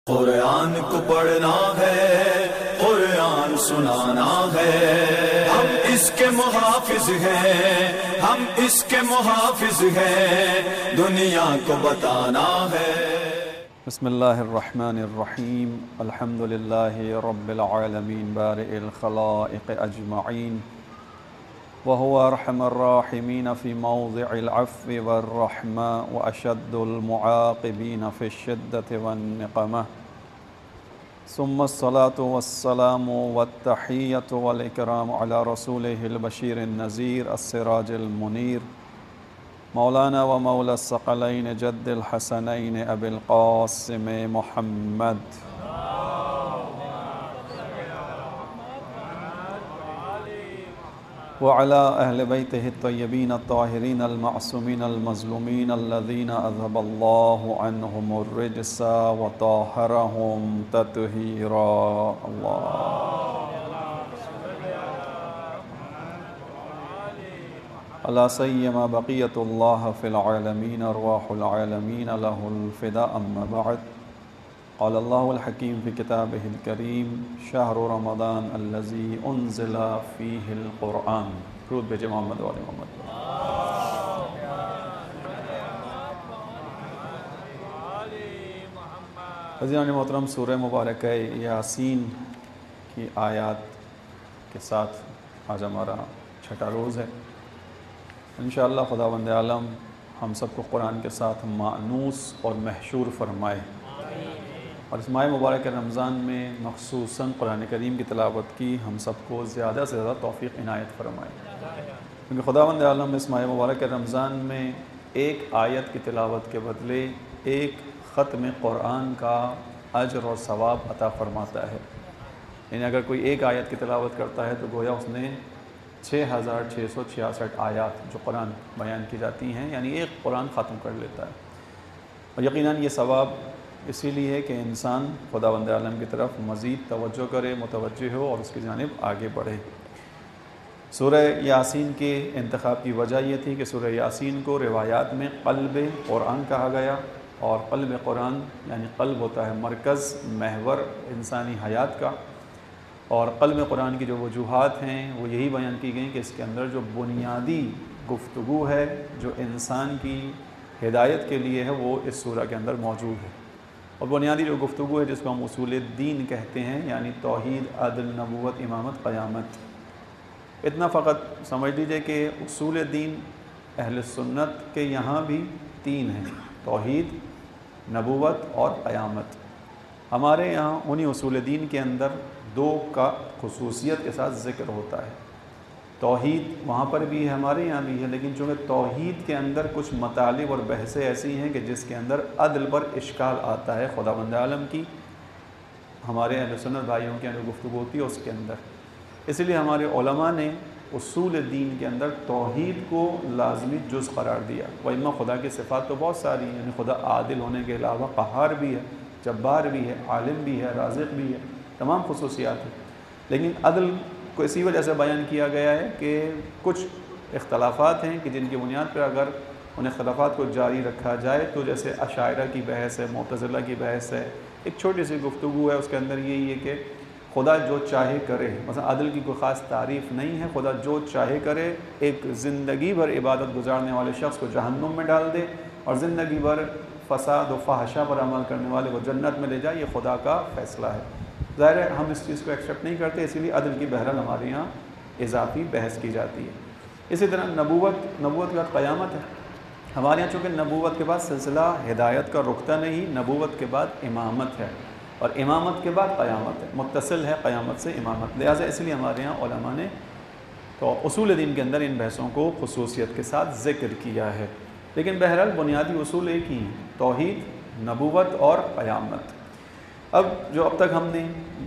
قرآن کو پڑھنا ہے، قرآن سنانا ہے، ہم اس کے محافظ ہیں، ہم اس کے محافظ ہیں، دنیا کو بتانا ہے۔ بسم اللہ الرحمن الرحیم، الحمد للہ رب العالمین بارئ الخلائق اجمعین، وهو ارحم الراحمین فی موضع العفو والرحمہ واشد المعاقبین فی الشدۃ والنقمہ، ثم الصلاة والسلام والتحیۃ والاکرام علی رسولہ البشیر النذیر السراج المنیر، مولانا و مولا الثقلین جد الحسنین ابی القاسم محمد۔ وعلى اہل بیتہ الطیبین الطاہرین المعصومین المظلومین الذین اذهب اللہ عنہم الرجس وطہرہم تطہیرا۔ اللہ سیما بقیت اللہ فی العالمین ارواح العالمین لہ الفداء، اما بعد، قال اللہ الحکیم فی کتابہ الکریم، شہر رمضان الذی انزل فیہ القرآن۔ درود بھیجے محمد و آل محمد۔ عزیزان محترم، سورہ مبارکہ یاسین کی آیات کے ساتھ آج ہمارا چھٹا روز ہے۔ انشاءاللہ خداوند عالم ہم سب کو قرآن کے ساتھ مانوس اور محشور فرمائے، اور اس ماہ مبارک رمضان میں مخصوصاً قرآن کریم کی تلاوت کی ہم سب کو زیادہ سے زیادہ توفیق عنایت فرمائے، کیونکہ خداوند عالم اس ماہ مبارک رمضان میں ایک آیت کی تلاوت کے بدلے ایک ختم قرآن کا اجر اور ثواب عطا فرماتا ہے۔ یعنی اگر کوئی ایک آیت کی تلاوت کرتا ہے تو گویا اس نے 6666 آیات جو قرآن بیان کی جاتی ہیں، یعنی ایک قرآن ختم کر لیتا ہے۔ اور یقیناً یہ ثواب اسی لیے ہے کہ انسان خداوند عالم کی طرف مزید توجہ کرے، متوجہ ہو اور اس کی جانب آگے بڑھے۔ سورہ یاسین کے انتخاب کی وجہ یہ تھی کہ سورہ یاسین کو روایات میں قلب قرآن کہا گیا، اور قلب قرآن یعنی قلب ہوتا ہے مرکز، محور انسانی حیات کا، اور قلب قرآن کی جو وجوہات ہیں وہ یہی بیان کی گئیں کہ اس کے اندر جو بنیادی گفتگو ہے جو انسان کی ہدایت کے لیے ہے وہ اس سورہ کے اندر موجود ہے، اور بنیادی جو گفتگو ہے جس کو ہم اصول دین کہتے ہیں، یعنی توحید، عدل، نبوت، امامت، قیامت۔ اتنا فقط سمجھ لیجئے کہ اصول دین اہل سنت کے یہاں بھی تین ہیں، توحید، نبوت اور قیامت۔ ہمارے یہاں انہی اصول دین کے اندر دو کا خصوصیت کے ساتھ ذکر ہوتا ہے۔ توحید وہاں پر بھی ہے، ہمارے یہاں بھی ہے، لیکن چونکہ توحید کے اندر کچھ مطالب اور بحثیں ایسی ہیں کہ جس کے اندر عدل پر اشکال آتا ہے، خداوند عالم کی ہمارے اہل سنت بھائیوں کے اندر گفتگو ہوتی ہے اس کے اندر، اس لیے ہمارے علماء نے اصول دین کے اندر توحید کو لازمی جز قرار دیا۔ وَإِمَّا خدا کی صفات تو بہت ساری ہیں، یعنی خدا عادل ہونے کے علاوہ قہار بھی ہے، جبار بھی ہے، عالم بھی ہے، رازق بھی ہے، تمام خصوصیات ہیں، لیکن عدل کو اسی وجہ سے بیان کیا گیا ہے کہ کچھ اختلافات ہیں کہ جن کی بنیاد پر اگر ان اختلافات کو جاری رکھا جائے تو جیسے اشاعرہ کی بحث ہے، معتزلہ کی بحث ہے، ایک چھوٹی سی گفتگو ہے، اس کے اندر یہی ہے کہ خدا جو چاہے کرے، مثلا عدل کی کوئی خاص تعریف نہیں ہے، خدا جو چاہے کرے، ایک زندگی بھر عبادت گزارنے والے شخص کو جہنم میں ڈال دے اور زندگی بھر فساد و فحشہ پر عمل کرنے والے کو جنت میں لے جائے، یہ خدا کا فیصلہ ہے۔ ظاہر ہے ہم اس چیز کو ایکسیپٹ نہیں کرتے، اسی لیے عدل کی بہرحال ہمارے یہاں اضافی بحث کی جاتی ہے۔ اسی طرح نبوت کے بعد قیامت ہے، ہمارے یہاں چونکہ نبوت کے بعد سلسلہ ہدایت کا رکتا نہیں، نبوت کے بعد امامت ہے، اور امامت کے بعد قیامت ہے، متصل ہے قیامت سے امامت، لہٰذا اس لیے ہمارے یہاں علماء نے تو اصول دین کے اندر ان بحثوں کو خصوصیت کے ساتھ ذکر کیا ہے، لیکن بہرحال بنیادی اصول ایک ہی ہیں، توحید، نبوت اور قیامت۔ اب جو اب تک ہم نے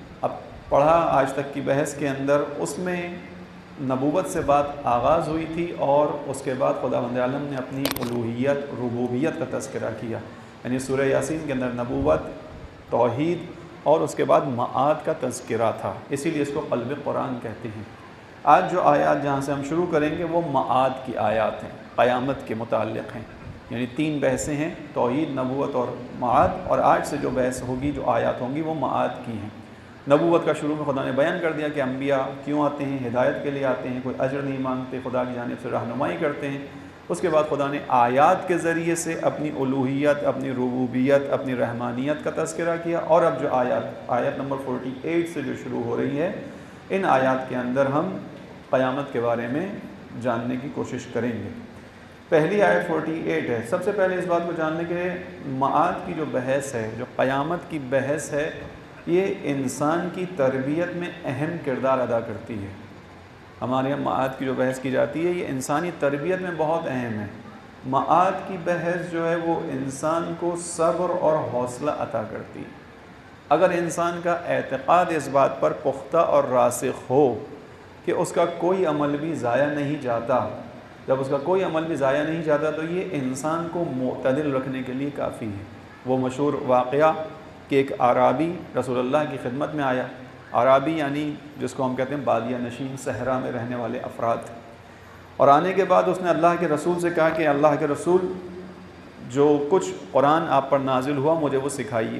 پڑھا آج تک کی بحث کے اندر، اس میں نبوت سے بات آغاز ہوئی تھی، اور اس کے بعد خداوند عالم نے اپنی الوہیت، ربوبیت کا تذکرہ کیا، یعنی سورہ یاسین کے اندر نبوت، توحید اور اس کے بعد معاد کا تذکرہ تھا، اسی لیے اس کو قلب قرآن کہتے ہیں۔ آج جو آیات جہاں سے ہم شروع کریں گے وہ معاد کی آیات ہیں، قیامت کے متعلق ہیں۔ یعنی 3 بحثیں ہیں، توحید، نبوت اور معاد، اور آج سے جو بحث ہوگی، جو آیات ہوں گی، وہ معاد کی ہیں۔ نبوت کا شروع میں خدا نے بیان کر دیا کہ انبیاء کیوں آتے ہیں، ہدایت کے لیے آتے ہیں، کوئی اجر نہیں مانگتے، خدا کی جانب سے رہنمائی کرتے ہیں۔ اس کے بعد خدا نے آیات کے ذریعے سے اپنی الوہیت، اپنی ربوبیت، اپنی رحمانیت کا تذکرہ کیا، اور اب جو آیت نمبر 48 سے جو شروع ہو رہی ہے، ان آیات کے اندر ہم قیامت کے بارے میں جاننے کی کوشش کریں گے۔ پہلی آیت 48 ہے۔ سب سے پہلے اس بات کو جاننے کے لیے معاد کی جو بحث ہے، جو قیامت کی بحث ہے، یہ انسان کی تربیت میں اہم کردار ادا کرتی ہے۔ ہمارے یہاں معاد کی جو بحث کی جاتی ہے، یہ انسانی تربیت میں بہت اہم ہے۔ معاد کی بحث جو ہے وہ انسان کو صبر اور حوصلہ عطا کرتی ہے۔ اگر انسان کا اعتقاد اس بات پر پختہ اور راسخ ہو کہ اس کا کوئی عمل بھی ضائع نہیں جاتا، جب اس کا کوئی عمل بھی ضائع نہیں جاتا تو یہ انسان کو معتدل رکھنے کے لیے کافی ہے۔ وہ مشہور واقعہ کہ ایک اعرابی رسول اللہ کی خدمت میں آیا۔ اعرابی یعنی جس کو ہم کہتے ہیں بادیہ نشین، صحرا میں رہنے والے افراد، اور آنے کے بعد اس نے اللہ کے رسول سے کہا کہ اللہ کے رسول، جو کچھ قرآن آپ پر نازل ہوا مجھے وہ سکھائیے۔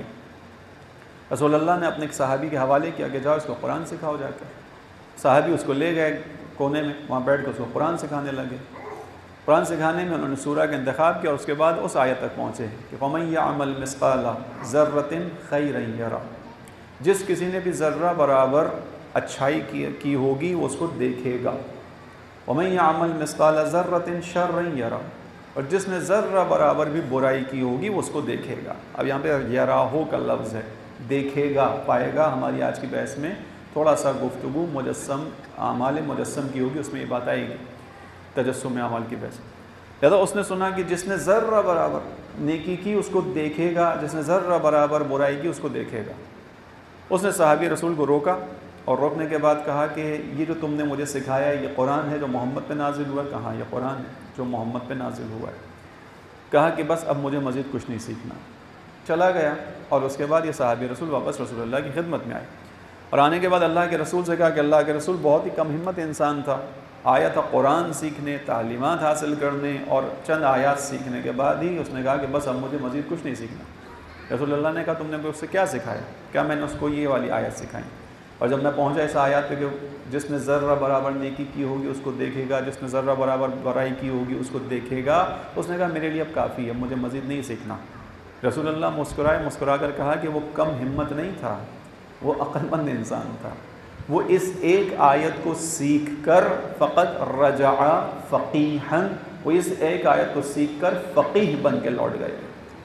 رسول اللہ نے اپنے ایک صحابی کے حوالے کیا کہ جاؤ اس کو قرآن سکھاؤ جا کر۔ صحابی اس کو لے گئے کونے میں، وہاں بیٹھ کر اس کو قرآن سکھانے لگے۔ قرآن سکھانے میں انہوں نے سورہ کا انتخاب کیا، اور اس کے بعد اس آیت تک پہنچے کہ فَمَن يَعْمَلْ مِثْقَالَ ذَرَّةٍ خَيْرًا يَرَهُ، جس کسی نے بھی ذرہ برابر اچھائی کی ہوگی وہ اس کو دیکھے گا۔ وَمَن يَعْمَلْ مِثْقَالَ ذَرَّةٍ شَرًّا يَرَهُ، اور جس نے ذرہ برابر بھی برائی کی ہوگی وہ اس کو دیکھے گا۔ اب یہاں پہ یراہو کا لفظ ہے، دیکھے گا، پائے گا۔ ہماری آج کی بحث میں تھوڑا سا گفتگو مجسم، اعمال مجسم کی ہوگی، اس میں یہ بات آئے گی، تجسم اعمال کی بحث۔ لہذا اس نے سنا کہ جس نے ذرہ برابر نیکی کی اس کو دیکھے گا، جس نے ذرہ برابر برائی کی اس کو دیکھے گا۔ اس نے صحابی رسول کو روکا، اور روکنے کے بعد کہا کہ یہ جو تم نے مجھے سکھایا ہے یہ قرآن ہے جو محمد پہ نازل ہوا ہے؟ کہاں یہ قرآن ہے جو محمد پہ نازل ہوا ہے۔ کہا کہ بس اب مجھے مزید کچھ نہیں سیکھنا۔ چلا گیا، اور اس کے بعد یہ صحابی رسول واپس رسول اللہ کی خدمت میں آئے، اور آنے کے بعد اللہ کے رسول سے کہا کہ اللہ کے رسول بہت ہی کم ہمت انسان تھا، آیا تھا قرآن سیکھنے، تعلیمات حاصل کرنے، اور چند آیات سیکھنے کے بعد ہی اس نے کہا کہ بس اب مجھے مزید کچھ نہیں سیکھنا۔ رسول اللہ نے کہا تم نے اس سے کیا سکھایا؟ کیا میں نے اس کو یہ والی آیت سکھائی؟ اور جب میں پہنچا اس آیات پہ کہ جس نے ذرہ برابر نیکی کی ہوگی اس کو دیکھے گا، جس نے ذرہ برابر برائی کی ہوگی اس کو دیکھے گا، اس نے کہا میرے لیے اب کافی ہے، مجھے مزید نہیں سیکھنا۔ رسول اللہ مسکرا کر کہا کہ وہ کم ہمت نہیں تھا، وہ عقل مند انسان تھا۔ وہ اس ایک آیت کو سیکھ کر فقط رجع فقیحاً، وہ اس ایک آیت کو سیکھ کر فقیح بن کے لوٹ گئے۔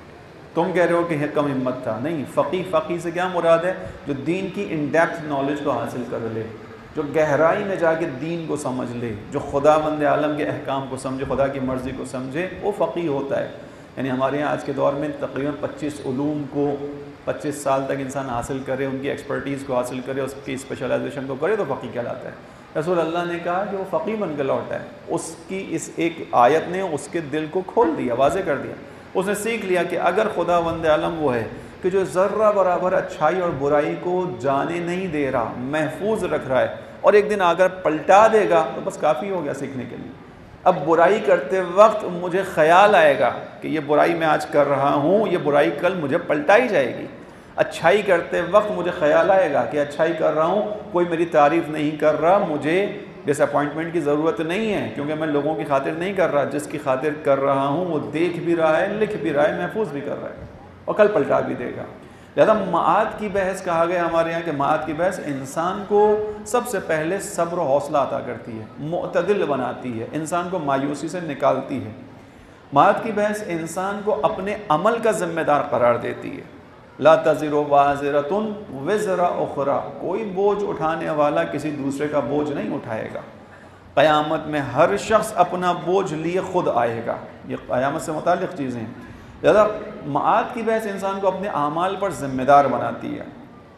تم کہہ رہے ہو کہ کم ہمت تھا، نہیں، فقیح سے کیا مراد ہے؟ جو دین کی ان ڈیپتھ نالج کو حاصل کر لے، جو گہرائی میں جا کے دین کو سمجھ لے، جو خداوند عالم کے احکام کو سمجھے، خدا کی مرضی کو سمجھے، وہ فقیح ہوتا ہے۔ یعنی ہمارے یہاں آج کے دور میں تقریباً 25 علوم کو 25 سال تک انسان حاصل کرے، ان کی ایکسپرٹیز کو حاصل کرے، اس کی اسپیشلائزیشن کو کرے تو فقیہ کہلاتا ہے۔ رسول اللہ نے کہا کہ وہ فقیہ بن کے لوٹا ہے۔ اس کی اس ایک آیت نے اس کے دل کو کھول دیا، واضح کر دیا۔ اس نے سیکھ لیا کہ اگر خداوند عالم وہ ہے کہ جو ذرہ برابر اچھائی اور برائی کو جانے نہیں دے رہا، محفوظ رکھ رہا ہے، اور ایک دن اگر پلٹا دے گا تو بس کافی ہو گیا سیکھنے کے لیے۔ اب برائی کرتے وقت مجھے خیال آئے گا کہ یہ برائی میں آج کر رہا ہوں، یہ برائی کل مجھے پلٹائی جائے گی۔ اچھائی کرتے وقت مجھے خیال آئے گا کہ اچھائی کر رہا ہوں، کوئی میری تعریف نہیں کر رہا، مجھے ڈس اپوائنٹمنٹ کی ضرورت نہیں ہے، کیونکہ میں لوگوں کی خاطر نہیں کر رہا، جس کی خاطر کر رہا ہوں وہ دیکھ بھی رہا ہے، لکھ بھی رہا ہے، محفوظ بھی کر رہا ہے، اور کل پلٹا بھی دے گا۔ لہذا معاد کی بحث کہا گیا ہمارے یہاں کہ معاد کی بحث انسان کو سب سے پہلے صبر و حوصلہ عطا کرتی ہے، معتدل بناتی ہے، انسان کو مایوسی سے نکالتی ہے۔ معاد کی بحث انسان کو اپنے عمل کا ذمہ دار قرار دیتی ہے۔ لا تزر وازرۃ وزر اخری، کوئی بوجھ اٹھانے والا کسی دوسرے کا بوجھ نہیں اٹھائے گا۔ قیامت میں ہر شخص اپنا بوجھ لیے خود آئے گا۔ یہ قیامت سے متعلق چیزیں ہیں۔ لہذا معاد کی بحث انسان کو اپنے اعمال پر ذمہ دار بناتی ہے۔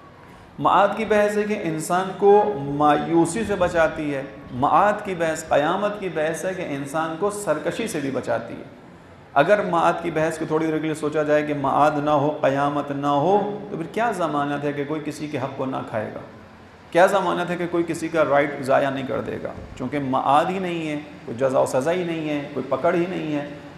معاد کی بحث ہے کہ انسان کو مایوسی سے بچاتی ہے۔ معاد کی بحث، قیامت کی بحث ہے کہ انسان کو سرکشی سے بھی بچاتی ہے۔ اگر معاد کی بحث کو تھوڑی دیر کے لیے سوچا جائے کہ معاد نہ ہو، قیامت نہ ہو، تو پھر کیا ضمانت ہے کہ کوئی کسی کے حق کو نہ کھائے گا؟ کیا ضمانت ہے کہ کوئی کسی کا رائٹ ضائع نہیں کر دے گا؟ چونکہ معاد ہی نہیں ہے، کوئی جزا و سزا ہی نہیں ہے، کوئی پکڑ ہی نہیں ہے،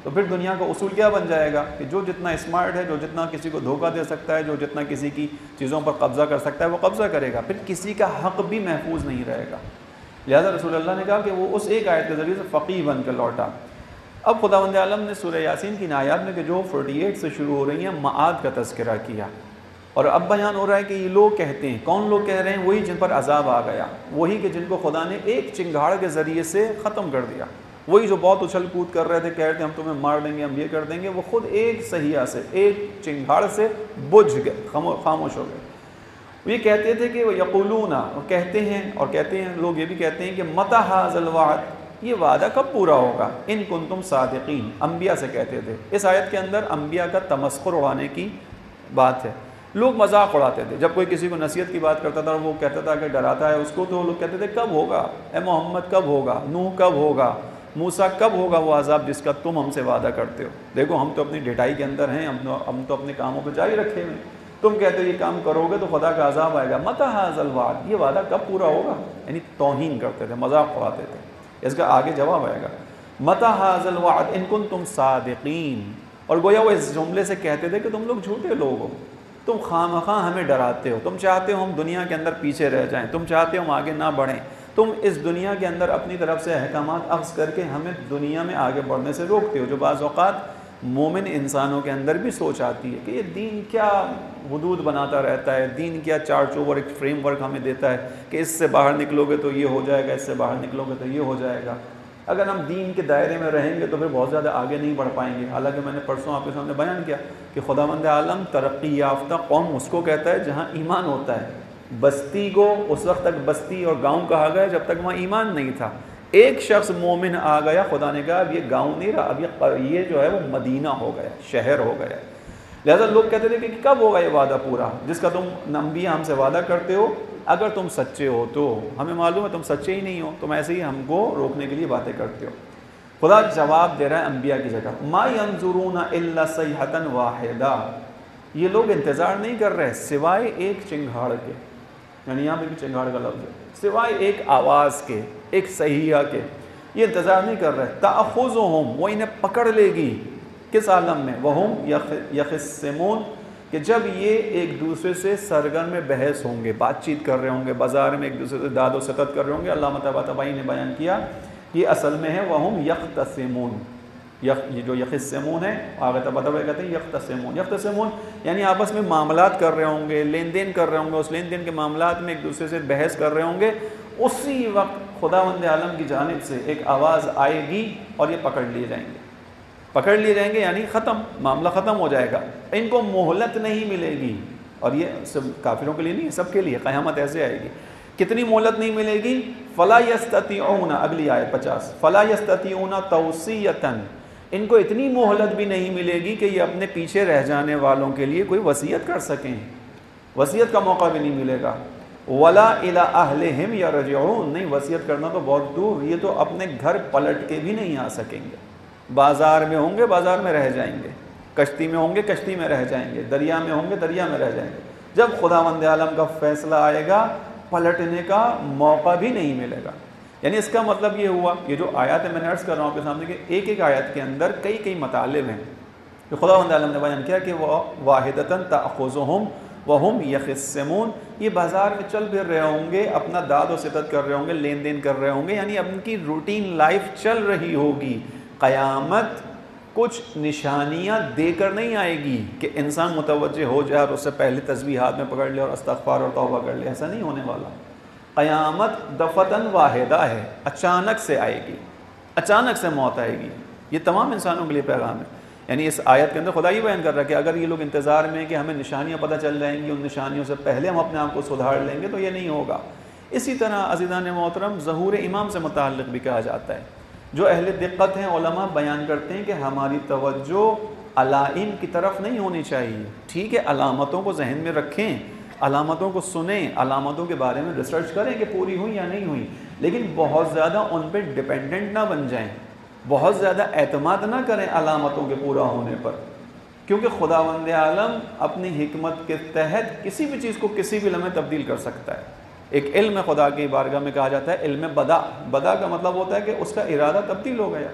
تو پھر دنیا کا اصول کیا بن جائے گا کہ جو جتنا اسمارٹ ہے، جو جتنا کسی کو دھوکہ دے سکتا ہے، جو جتنا کسی کی چیزوں پر قبضہ کر سکتا ہے وہ قبضہ کرے گا، پھر کسی کا حق بھی محفوظ نہیں رہے گا۔ لہذا رسول اللہ نے کہا کہ وہ اس ایک آیت کے ذریعے سے فقیہ بن کر لوٹا۔ اب خداوند عالم نے سورہ یاسین کی آیات میں کہ جو 48 سے شروع ہو رہی ہیں معاد کا تذکرہ کیا، اور اب بیان ہو رہا ہے کہ یہ لوگ کہتے ہیں، کون لوگ کہہ رہے ہیں؟ وہی جن پر عذاب آ گیا، وہی کہ جن کو خدا نے ایک چنگھاڑ کے ذریعے سے ختم کر دیا، وہی جو بہت اچھل کود کر رہے تھے، کہہ رہے تھے ہم تمہیں مار دیں گے، ہم یہ کر دیں گے، وہ خود ایک صحیحہ سے، ایک چنگھاڑ سے بجھ گئے، خاموش ہو گئے۔ یہ کہتے تھے کہ وہ یقولون، کہتے ہیں لوگ یہ بھی کہتے ہیں کہ متی ھذا الوعد، یہ وعدہ کب پورا ہوگا، ان کنتم صادقین، انبیاء سے کہتے تھے۔ اس آیت کے اندر انبیاء کا تمسخر اڑانے کی بات ہے، لوگ مذاق اڑاتے تھے۔ جب کوئی کسی کو نصیحت کی بات کرتا تھا اور وہ کہتا تھا کہ ڈراتا ہے اس کو، تو لوگ کہتے تھے کب ہوگا، اے محمد کب ہوگا، نوح کب ہوگا، موسیٰ کب ہوگا وہ عذاب جس کا تم ہم سے وعدہ کرتے ہو؟ دیکھو ہم تو اپنی ڈھٹائی کے اندر ہیں، ہم تو اپنے کاموں پہ جاری رکھے ہوئے، تم کہتے ہو یہ کام کرو گے تو خدا کا عذاب آئے گا، متی ھذا الوعد، یہ وعدہ کب پورا ہوگا؟ یعنی توہین کرتے تھے، مذاق اڑاتے تھے۔ اس کا آگے جواب آئے گا، متی ھذا الوعد ان کنتم صادقین، اور گویا وہ اس جملے سے کہتے تھے کہ تم لوگ جھوٹے لوگ ہو، تم خواہ ہمیں ڈراتے ہو، تم چاہتے ہو ہم دنیا کے اندر پیچھے رہ جائیں، تم چاہتے ہو ہم آگے نہ بڑھیں، تم اس دنیا کے اندر اپنی طرف سے احکامات اخذ کر کے ہمیں دنیا میں آگے بڑھنے سے روکتے ہو، جو بعض اوقات مومن انسانوں کے اندر بھی سوچ آتی ہے کہ یہ دین کیا حدود بناتا رہتا ہے، دین کیا چار چوبر ایک فریم ورک ہمیں دیتا ہے کہ اس سے باہر نکلو گے تو یہ ہو جائے گا، اس سے باہر نکلو گے تو یہ ہو جائے گا۔ اگر ہم دین کے دائرے میں رہیں گے تو پھر بہت زیادہ آگے نہیں بڑھ پائیں گے۔ حالانکہ میں نے پرسوں آپ کے سامنے بیان کیا کہ خداوند عالم ترقی یافتہ قوم اس کو کہتا ہے جہاں ایمان ہوتا ہے، بستی کو اس وقت تک بستی اور گاؤں کہا گیا جب تک وہاں ایمان نہیں تھا۔ ایک شخص مومن آ گیا، خدا نے کہا اب یہ گاؤں نہیں رہا، اب یہ جو ہے وہ مدینہ ہو گیا، شہر ہو گیا۔ لہذا لوگ کہتے تھے کہ کب ہوگا یہ وعدہ پورا جس کا تم انبیاء ہم سے وعدہ کرتے ہو؟ اگر تم سچے ہو تو ہمیں معلوم ہے تم سچے ہی نہیں ہو، تم ایسے ہی ہم کو روکنے کے لیے باتیں کرتے ہو۔ خدا جواب دے رہا ہے انبیاء کی جگہ، ما ينظرون الا صیحۃ واحدہ، یہ لوگ انتظار نہیں کر رہے سوائے ایک چنگھاڑ کے، یعنی یہاں پہ بھی چنگھاڑ کا لفظ ہے، سوائے ایک آواز کے، ایک صحیحہ کے، یہ انتظار نہیں کر رہے۔ تأخذہم، وہ انہیں پکڑ لے گی، کس عالم میں؟ وہم یخصمون، کہ جب یہ ایک دوسرے سے سرگرم میں بحث ہوں گے، بات چیت کر رہے ہوں گے، بازار میں ایک دوسرے سے داد و ستد کر رہے ہوں گے۔ علامہ طباطبائی نے بیان کیا یہ اصل میں ہے وہم یختصمون، یہ جو یخصمون ہے آگے طباطبائی کہتے ہیں یختصمون یعنی آپس میں معاملات کر رہے ہوں گے، لین دین کر رہے ہوں گے، اس لین دین کے معاملات میں ایک دوسرے سے بحث کر رہے ہوں گے۔ اسی وقت خداوند عالم کی جانب سے ایک آواز آئے گی اور یہ پکڑ لیے جائیں گے، یعنی ختم، معاملہ ختم ہو جائے گا، ان کو مہلت نہیں ملے گی۔ اور یہ سب کافروں کے لیے نہیں، سب کے لیے قیامت ایسے آئے گی۔ کتنی مہلت نہیں ملے گی؟ فلا یستطیعون، اگلی آیت 50، فلا یستطیعون توصیۃ، ان کو اتنی مہلت بھی نہیں ملے گی کہ یہ اپنے پیچھے رہ جانے والوں کے لیے کوئی وصیت کر سکیں، وصیت کا موقع بھی نہیں ملے گا۔ ولا الی اہلہم یرجعون، نہیں وصیت کرنا تو بہت دور، یہ تو اپنے گھر پلٹ کے بھی نہیں آ سکیں گے۔ بازار میں ہوں گے، بازار میں رہ جائیں گے، کشتی میں ہوں گے، کشتی میں رہ جائیں گے، دریا میں ہوں گے، دریا میں رہ جائیں گے۔ جب خداوند عالم کا فیصلہ آئے گا پلٹنے کا موقع بھی نہیں ملے گا۔ یعنی اس کا مطلب یہ ہوا، یہ جو آیات میں نے عرض کر رہا ہوں آپ کے سامنے کہ ایک ایک آیت کے اندر کئی مطالب ہیں جو خداوند عالم نے بیان کیا کہ وہ واحدۃ تأخذہم وہم یخصمون، یہ بازار میں چل پھر رہے ہوں گے، اپنا داد و ستد کر رہے ہوں گے، لین دین کر رہے ہوں گے، یعنی ان کی روٹین لائف چل رہی ہوگی۔ قیامت کچھ نشانیاں دے کر نہیں آئے گی کہ انسان متوجہ ہو جائے اور اس سے پہلے تسبیح ہاتھ میں پکڑ لے اور استغفار اور توبہ کر لے، ایسا نہیں ہونے والا۔ قیامت دفتن واحدہ ہے، اچانک سے آئے گی، اچانک سے موت آئے گی۔ یہ تمام انسانوں کے لیے پیغام ہے۔ یعنی اس آیت کے اندر خدا یہ بیان کر رہا ہے کہ اگر یہ لوگ انتظار میں کہ ہمیں نشانیاں پتہ چل جائیں گی، ان نشانیوں سے پہلے ہم اپنے آپ کو سدھار لیں گے، تو یہ نہیں ہوگا۔ اسی طرح عزیزان محترم ظہور امام سے متعلق بھی کہا جاتا ہے۔ جو اہل دقت ہیں علماء بیان کرتے ہیں کہ ہماری توجہ علائم کی طرف نہیں ہونی چاہیے۔ ٹھیک ہے علامتوں کو ذہن میں رکھیں، علامتوں کو سنیں، علامتوں کے بارے میں ریسرچ کریں کہ پوری ہوئی یا نہیں ہوئی، لیکن بہت زیادہ ان پہ ڈیپینڈنٹ نہ بن جائیں، بہت زیادہ اعتماد نہ کریں علامتوں کے پورا ہونے پر، کیونکہ خداوند عالم اپنی حکمت کے تحت کسی بھی چیز کو کسی بھی لمحے تبدیل کر سکتا ہے۔ ایک علم خدا کی بارگاہ میں کہا جاتا ہے علم بدا کا مطلب ہوتا ہے کہ اس کا ارادہ تبدیل ہو گیا،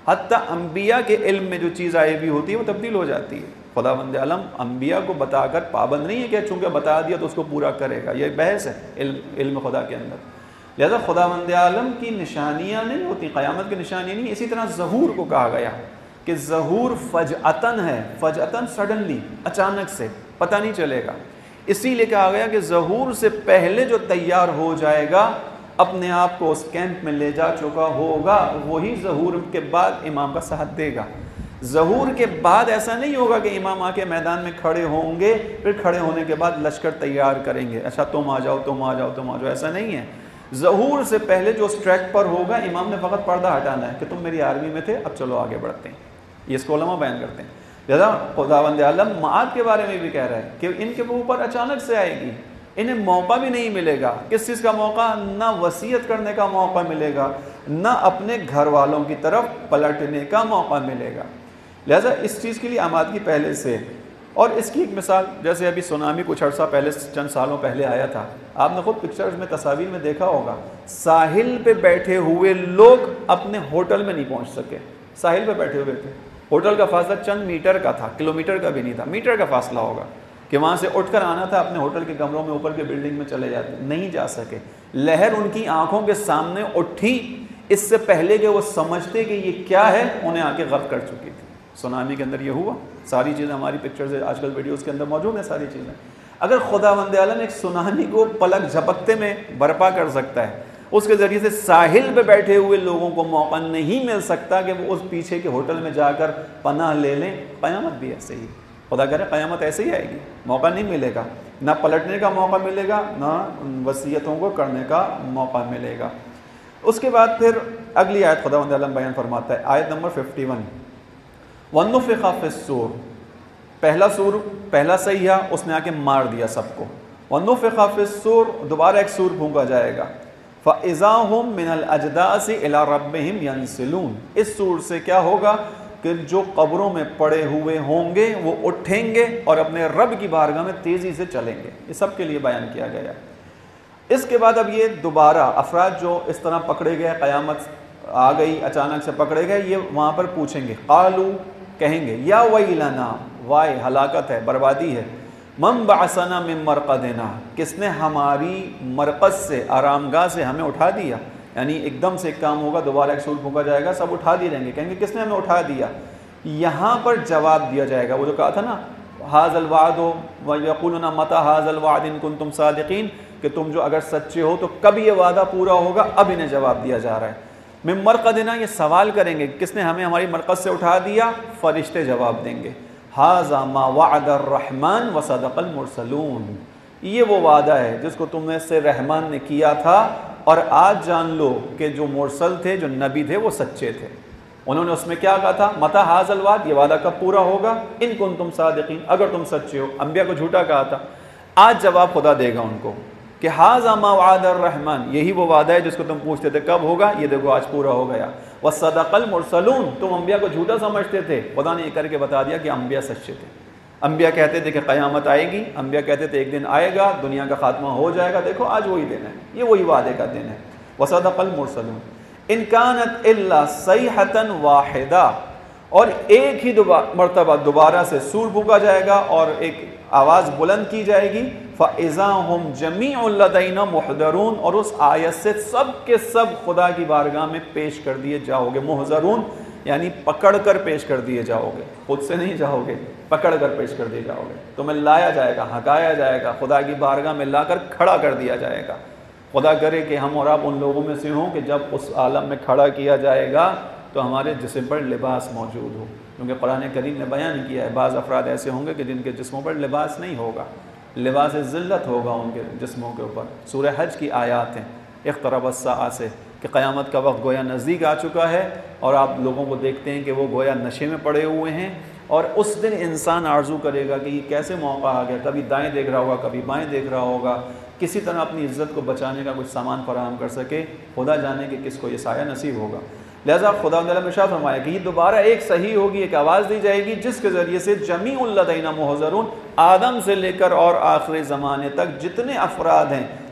حتیٰ انبیاء کے علم میں جو چیز عیبی ہوتی ہے وہ تبدیل ہو جاتی ہے۔ خداوند عالم انبیاء کو بتا کر پابند نہیں ہے کہ چونکہ بتا دیا تو اس کو پورا کرے گا، یہ بحث ہے علم خدا کے اندر۔ لہذا خداوند عالم کی نشانیاں نہیں ہوتی، قیامت کی نشانیاں نہیں۔ اسی طرح ظہور کو کہا گیا کہ ظہور فجأتاً ہے، فجأتاً سڈنلی، اچانک سے، پتہ نہیں چلے گا۔ اسی لیے کہا گیا کہ ظہور سے پہلے جو تیار ہو جائے گا، اپنے آپ کو اس کیمپ میں لے جا چکا ہوگا، وہی ظہور کے بعد امام کا ساتھ دے گا۔ ظہور کے بعد ایسا نہیں ہوگا کہ امام آ کے میدان میں کھڑے ہوں گے، پھر کھڑے ہونے کے بعد لشکر تیار کریں گے، اچھا تم آ جاؤ تم آ جاؤ تم آ جاؤ، ایسا نہیں ہے۔ ظہور سے پہلے جو اس ٹریک پر ہوگا، امام نے فقط پردہ ہٹانا ہے کہ تم میری آرمی میں تھے، اب چلو آگے بڑھتے ہیں۔ یہ اس کو علماء بیان کرتے ہیں۔ لہذا خداوند عالم معاد کے بارے میں بھی کہہ رہا ہے کہ ان کے اوپر اچانک سے آئے گی، انہیں موقع بھی نہیں ملے گا۔ کس چیز کا موقع؟ نہ وصیت کرنے کا موقع ملے گا، نہ اپنے گھر والوں کی طرف پلٹنے کا موقع ملے گا۔ لہذا اس چیز کے لیے آمادگی پہلے سے۔ اور اس کی ایک مثال، جیسے ابھی سونامی کچھ عرصہ پہلے، چند سالوں پہلے آیا تھا، آپ نے خود پکچرز میں، تصاویر میں دیکھا ہوگا، ساحل پہ بیٹھے ہوئے لوگ اپنے ہوٹل میں نہیں پہنچ سکے، ساحل پہ بیٹھے ہوئے تھے، ہوٹل کا فاصلہ چند میٹر کا تھا، کلومیٹر کا بھی نہیں تھا، میٹر کا فاصلہ ہوگا کہ وہاں سے اٹھ کر آنا تھا، اپنے ہوٹل کے کمروں میں اوپر کے بلڈنگ میں چلے جاتے، نہیں جا سکے۔ لہر ان کی آنکھوں کے سامنے اٹھی، اس سے پہلے کہ وہ سمجھتے کہ یہ کیا ہے، انہیں آ کے غرق کر چکی تھی۔ سونامی کے اندر یہ ہوا، ساری چیزیں ہماری پکچرز آج کل ویڈیوز کے اندر موجود ہیں، ساری چیزیں۔ اگر خداوند عالم ایک سونامی کو پلک جھپکتے میں برپا کر سکتا ہے، اس کے ذریعے سے ساحل پہ بیٹھے ہوئے لوگوں کو موقع نہیں مل سکتا کہ وہ اس پیچھے کے ہوٹل میں جا کر پناہ لے لیں، قیامت بھی ایسے ہی، خدا کرے قیامت ایسے ہی آئے گی، موقع نہیں ملے گا، نہ پلٹنے کا موقع ملے گا، نہ وصیتوں کو کرنے کا موقع ملے گا۔ اس کے بعد پھر اگلی آیت خداوند عالم بیان فرماتا ہے، آیت نمبر 51، وَنُفِخَ فِي الصُّورِ، پہلا سور، پہلا سیحہ، اس نے آ کے مار دیا سب کو۔ وَنُفِخَ فِي الصُّورِ، دوبارہ ایک سور پھونکا جائے گا۔ فَإِذَا هُمْ مِنَ الْأَجْدَاثِ إِلَىٰ رَبِّهِمْ يَنْسِلُونَ، اس سور سے کیا ہوگا کہ جو قبروں میں پڑے ہوئے ہوں گے وہ اٹھیں گے اور اپنے رب کی بارگاہ میں تیزی سے چلیں گے۔ یہ سب کے لیے بیان کیا گیا۔ اس کے بعد اب یہ دوبارہ افراد جو اس طرح پکڑے گئے، قیامت آ گئی، اچانک سے پکڑے گئے، یہ وہاں پر پوچھیں گے، قالو، کہیں گے، یا ویلنا، وائے ہلاکت ہے، بربادی ہے، من بعثنا من مرقدنا، کس نے ہماری مرقد سے، آرام گاہ سے ہمیں اٹھا دیا۔ یعنی ایک دم سے ایک کام ہوگا، دوبارہ ایک سور پھونکا جائے گا، سب اٹھا دیے جائیں گے، کہیں گے کس نے ہمیں اٹھا دیا۔ یہاں پر جواب دیا جائے گا، وہ جو کہا تھا نا، ھذا الوعد ویقولون متی ھذا الوعد ان کنتم صادقین، کہ تم جو اگر سچے ہو تو کب یہ وعدہ پورا ہوگا، اب انہیں جواب دیا جا رہا ہے۔ من مرقدنا، یہ سوال کریں گے کس نے ہمیں ہماری مرقد سے اٹھا دیا، فرشتے جواب دیں گے، ھذا ما وعد الرحمن وصدق المرسلون، یہ وہ وعدہ ہے جس کو تم نے سے رحمان نے کیا تھا، اور آج جان لو کہ جو مرسل تھے، جو نبی تھے، وہ سچے تھے۔ انہوں نے اس میں کیا کہا تھا، متی ھذا الوعد، یہ وعدہ کب پورا ہوگا، ان کنتم صادقین، اگر تم سچے ہو۔ انبیاء کو جھوٹا کہا تھا، آج جواب خدا دے گا ان کو کہ ھذا ما وعد الرحمن، یہی وہ وعدہ ہے جس کو تم پوچھتے تھے کب ہوگا، یہ دیکھو آج پورا ہو گیا۔ وصدق المرسلون، تم انبیاء کو جھوٹا سمجھتے تھے، خدا نے یہ کر کے بتا دیا کہ انبیاء سچے تھے۔ انبیاء کہتے تھے کہ قیامت آئے گی، انبیاء کہتے تھے ایک دن آئے گا، دنیا کا خاتمہ ہو جائے گا، دیکھو آج وہی دن ہے، یہ وہی وعدے کا دن ہے۔ وصدق المرسلون ان کانت الا صیحۃ واحدہ، اور ایک ہی مرتبہ دوبارہ سے سور پھونکا جائے گا اور ایک آواز بلند کی جائے گی، فَإِذَا هُمْ جَمِيعٌ لَدَيْنَا مُحْضَرُونَ، اور اس آیت سے سب کے سب خدا کی بارگاہ میں پیش کر دیے جاؤ گے۔ محضرون یعنی پکڑ کر پیش کر دیے جاؤ گے، خود سے نہیں جاؤ گے، پکڑ کر پیش کر دیے جاؤ گے، تمہیں لایا جائے گا، ہٹایا جائے گا، خدا کی بارگاہ میں لا کر کھڑا کر دیا جائے گا۔ خدا کرے کہ ہم اور آپ ان لوگوں میں سے ہوں کہ جب اس عالم میں کھڑا کیا جائے گا تو ہمارے جسم پر لباس موجود ہو، کیونکہ قرآن کریم نے بیان کیا ہے بعض افراد ایسے ہوں گے کہ جن کے جسموں پر لباس نہیں ہوگا، لباس ذلت ہوگا ان کے جسموں کے اوپر۔ سورہ حج کی آیات ہیں، اقترب الساعہ سے، کہ قیامت کا وقت گویا نزدیک آ چکا ہے، اور آپ لوگوں کو دیکھتے ہیں کہ وہ گویا نشے میں پڑے ہوئے ہیں، اور اس دن انسان آرزو کرے گا کہ یہ کیسے موقع آ گیا، کبھی دائیں دیکھ رہا ہوگا، کبھی بائیں دیکھ رہا ہوگا، کسی طرح اپنی عزت کو بچانے کا کچھ سامان فراہم کر سکے، خدا جانے کہ کس کو یہ سایہ نصیب ہوگا۔ لہذا خدا نے ارشاد فرمایا کہ یہ دوبارہ ایک صحیح ہوگی، ایک آواز دی جائے گی جس کے ذریعے سے جمیع لدینا محضرون، آدم سے لے کر اور آخر زمانے تک جتنے افراد ہیں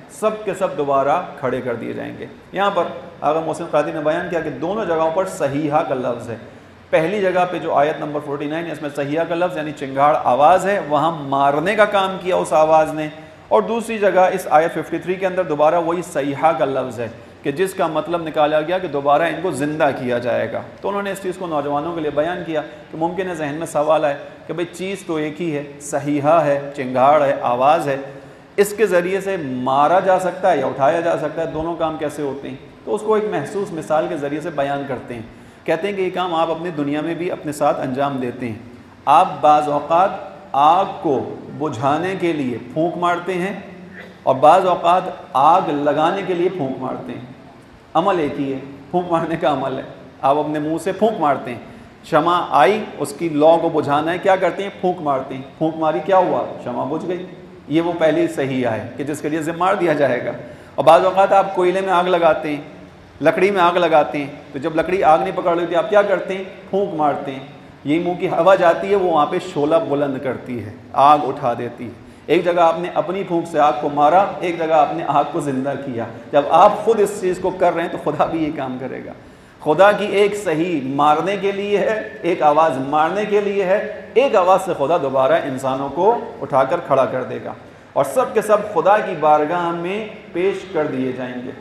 سب کے سب دوبارہ کھڑے کر دیے جائیں گے۔ یہاں پر آقا محسن قادری نے بیان کیا کہ دونوں جگہوں پر صحیحہ کا لفظ ہے۔ پہلی جگہ پہ جو آیت نمبر 49 ہے اس میں صحیحہ کا لفظ یعنی چنگھاڑ آواز ہے، وہاں مارنے کا کام کیا اس آواز نے، اور دوسری جگہ اس آیت 53 کے اندر دوبارہ وہی صحیحہ کا لفظ ہے کہ جس کا مطلب نکالا گیا کہ دوبارہ ان کو زندہ کیا جائے گا۔ تو انہوں نے اس چیز کو نوجوانوں کے لیے بیان کیا کہ ممکن ہے ذہن میں سوال آئے کہ بھئی چیز تو ایک ہی ہے، صحیحہ ہے، چنگھاڑ ہے، آواز ہے، اس کے ذریعے سے مارا جا سکتا ہے یا اٹھایا جا سکتا ہے، دونوں کام کیسے ہوتے ہیں؟ تو اس کو ایک محسوس مثال کے ذریعے سے بیان کرتے ہیں، کہتے ہیں کہ یہ کام آپ اپنی دنیا میں بھی اپنے ساتھ انجام دیتے ہیں۔ آپ بعض اوقات آگ کو بجھانے کے لیے پھونک مارتے ہیں اور بعض اوقات آگ لگانے کے لیے پھونک مارتے ہیں، عمل ایک ہی ہے، پھونک مارنے کا عمل ہے، آپ اپنے منہ سے پھونک مارتے ہیں۔ شمع آئی، اس کی لو کو بجھانا ہے، کیا کرتے ہیں؟ پھونک مارتے ہیں، پھونک ماری کیا ہوا؟ شمع بجھ گئی۔ یہ وہ پہلی صحیح ہے کہ جس کے لیے ذمہ مار دیا جائے گا۔ اور بعض اوقات آپ کوئلے میں آگ لگاتے ہیں، لکڑی میں آگ لگاتے ہیں، تو جب لکڑی آگ نہیں پکڑ لیتی آپ کیا کرتے ہیں؟ پھونک مارتے ہیں، یہی منہ کی ہوا جاتی ہے وہ وہاں پہ شعلہ بلند کرتی ہے، آگ اٹھا دیتی ہے۔ ایک جگہ آپ نے اپنی پھونک سے آگ کو مارا، ایک جگہ آپ نے آگ کو زندہ کیا۔ جب آپ خود اس چیز کو کر رہے ہیں تو خدا بھی یہ کام کرے گا۔ خدا کی ایک صحیح مارنے کے لیے ہے، ایک آواز مارنے کے لیے ہے، ایک آواز سے خدا دوبارہ انسانوں کو اٹھا کر کھڑا کر دے گا اور سب کے سب خدا کی بارگاہ میں پیش کر دیے جائیں گے۔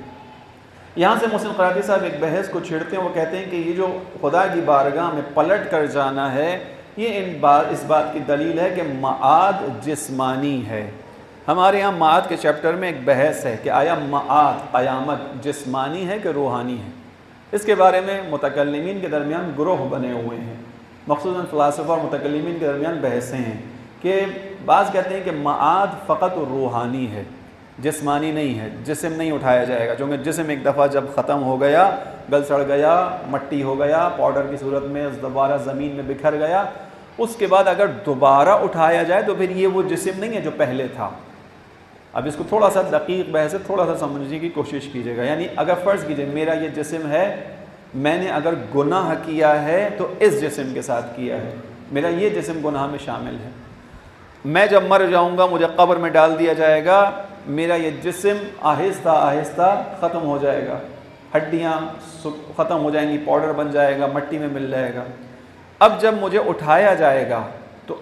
یہاں سے محسن قرادی صاحب ایک بحث کو چھیڑتے ہیں، وہ کہتے ہیں کہ یہ جو خدا کی بارگاہ میں پلٹ کر جانا ہے، یہ اس بات کی دلیل ہے کہ معاد جسمانی ہے۔ ہمارے یہاں معاد کے چیپٹر میں ایک بحث ہے کہ آیا معاد قیامت جسمانی ہے کہ روحانی ہے؟ اس کے بارے میں متکلمین کے درمیان گروہ بنے ہوئے ہیں، مخصوصاً فلاسفہ اور متکلمین کے درمیان بحثیں ہیں کہ بعض کہتے ہیں کہ معاد فقط روحانی ہے، جسمانی نہیں ہے، جسم نہیں اٹھایا جائے گا، چونکہ جسم ایک دفعہ جب ختم ہو گیا، گل سڑ گیا، مٹی ہو گیا، پاؤڈر کی صورت میں دوبارہ زمین میں بکھر گیا، اس کے بعد اگر دوبارہ اٹھایا جائے تو پھر یہ وہ جسم نہیں ہے جو پہلے تھا۔ اب اس کو تھوڑا سا دقیق بحث ہے، تھوڑا سا سمجھنے کی کوشش کیجیے گا۔ یعنی اگر فرض کیجیے میرا یہ جسم ہے، میں نے اگر گناہ کیا ہے تو اس جسم کے ساتھ کیا ہے، میرا یہ جسم گناہ میں شامل ہے۔ میں جب مر جاؤں گا، مجھے قبر میں ڈال دیا جائے گا، میرا یہ جسم آہستہ آہستہ ختم ہو جائے گا، ہڈیاں ختم ہو جائیں گی، پاؤڈر بن جائے گا، مٹی میں مل جائے گا۔ اب جب مجھے اٹھایا جائے گا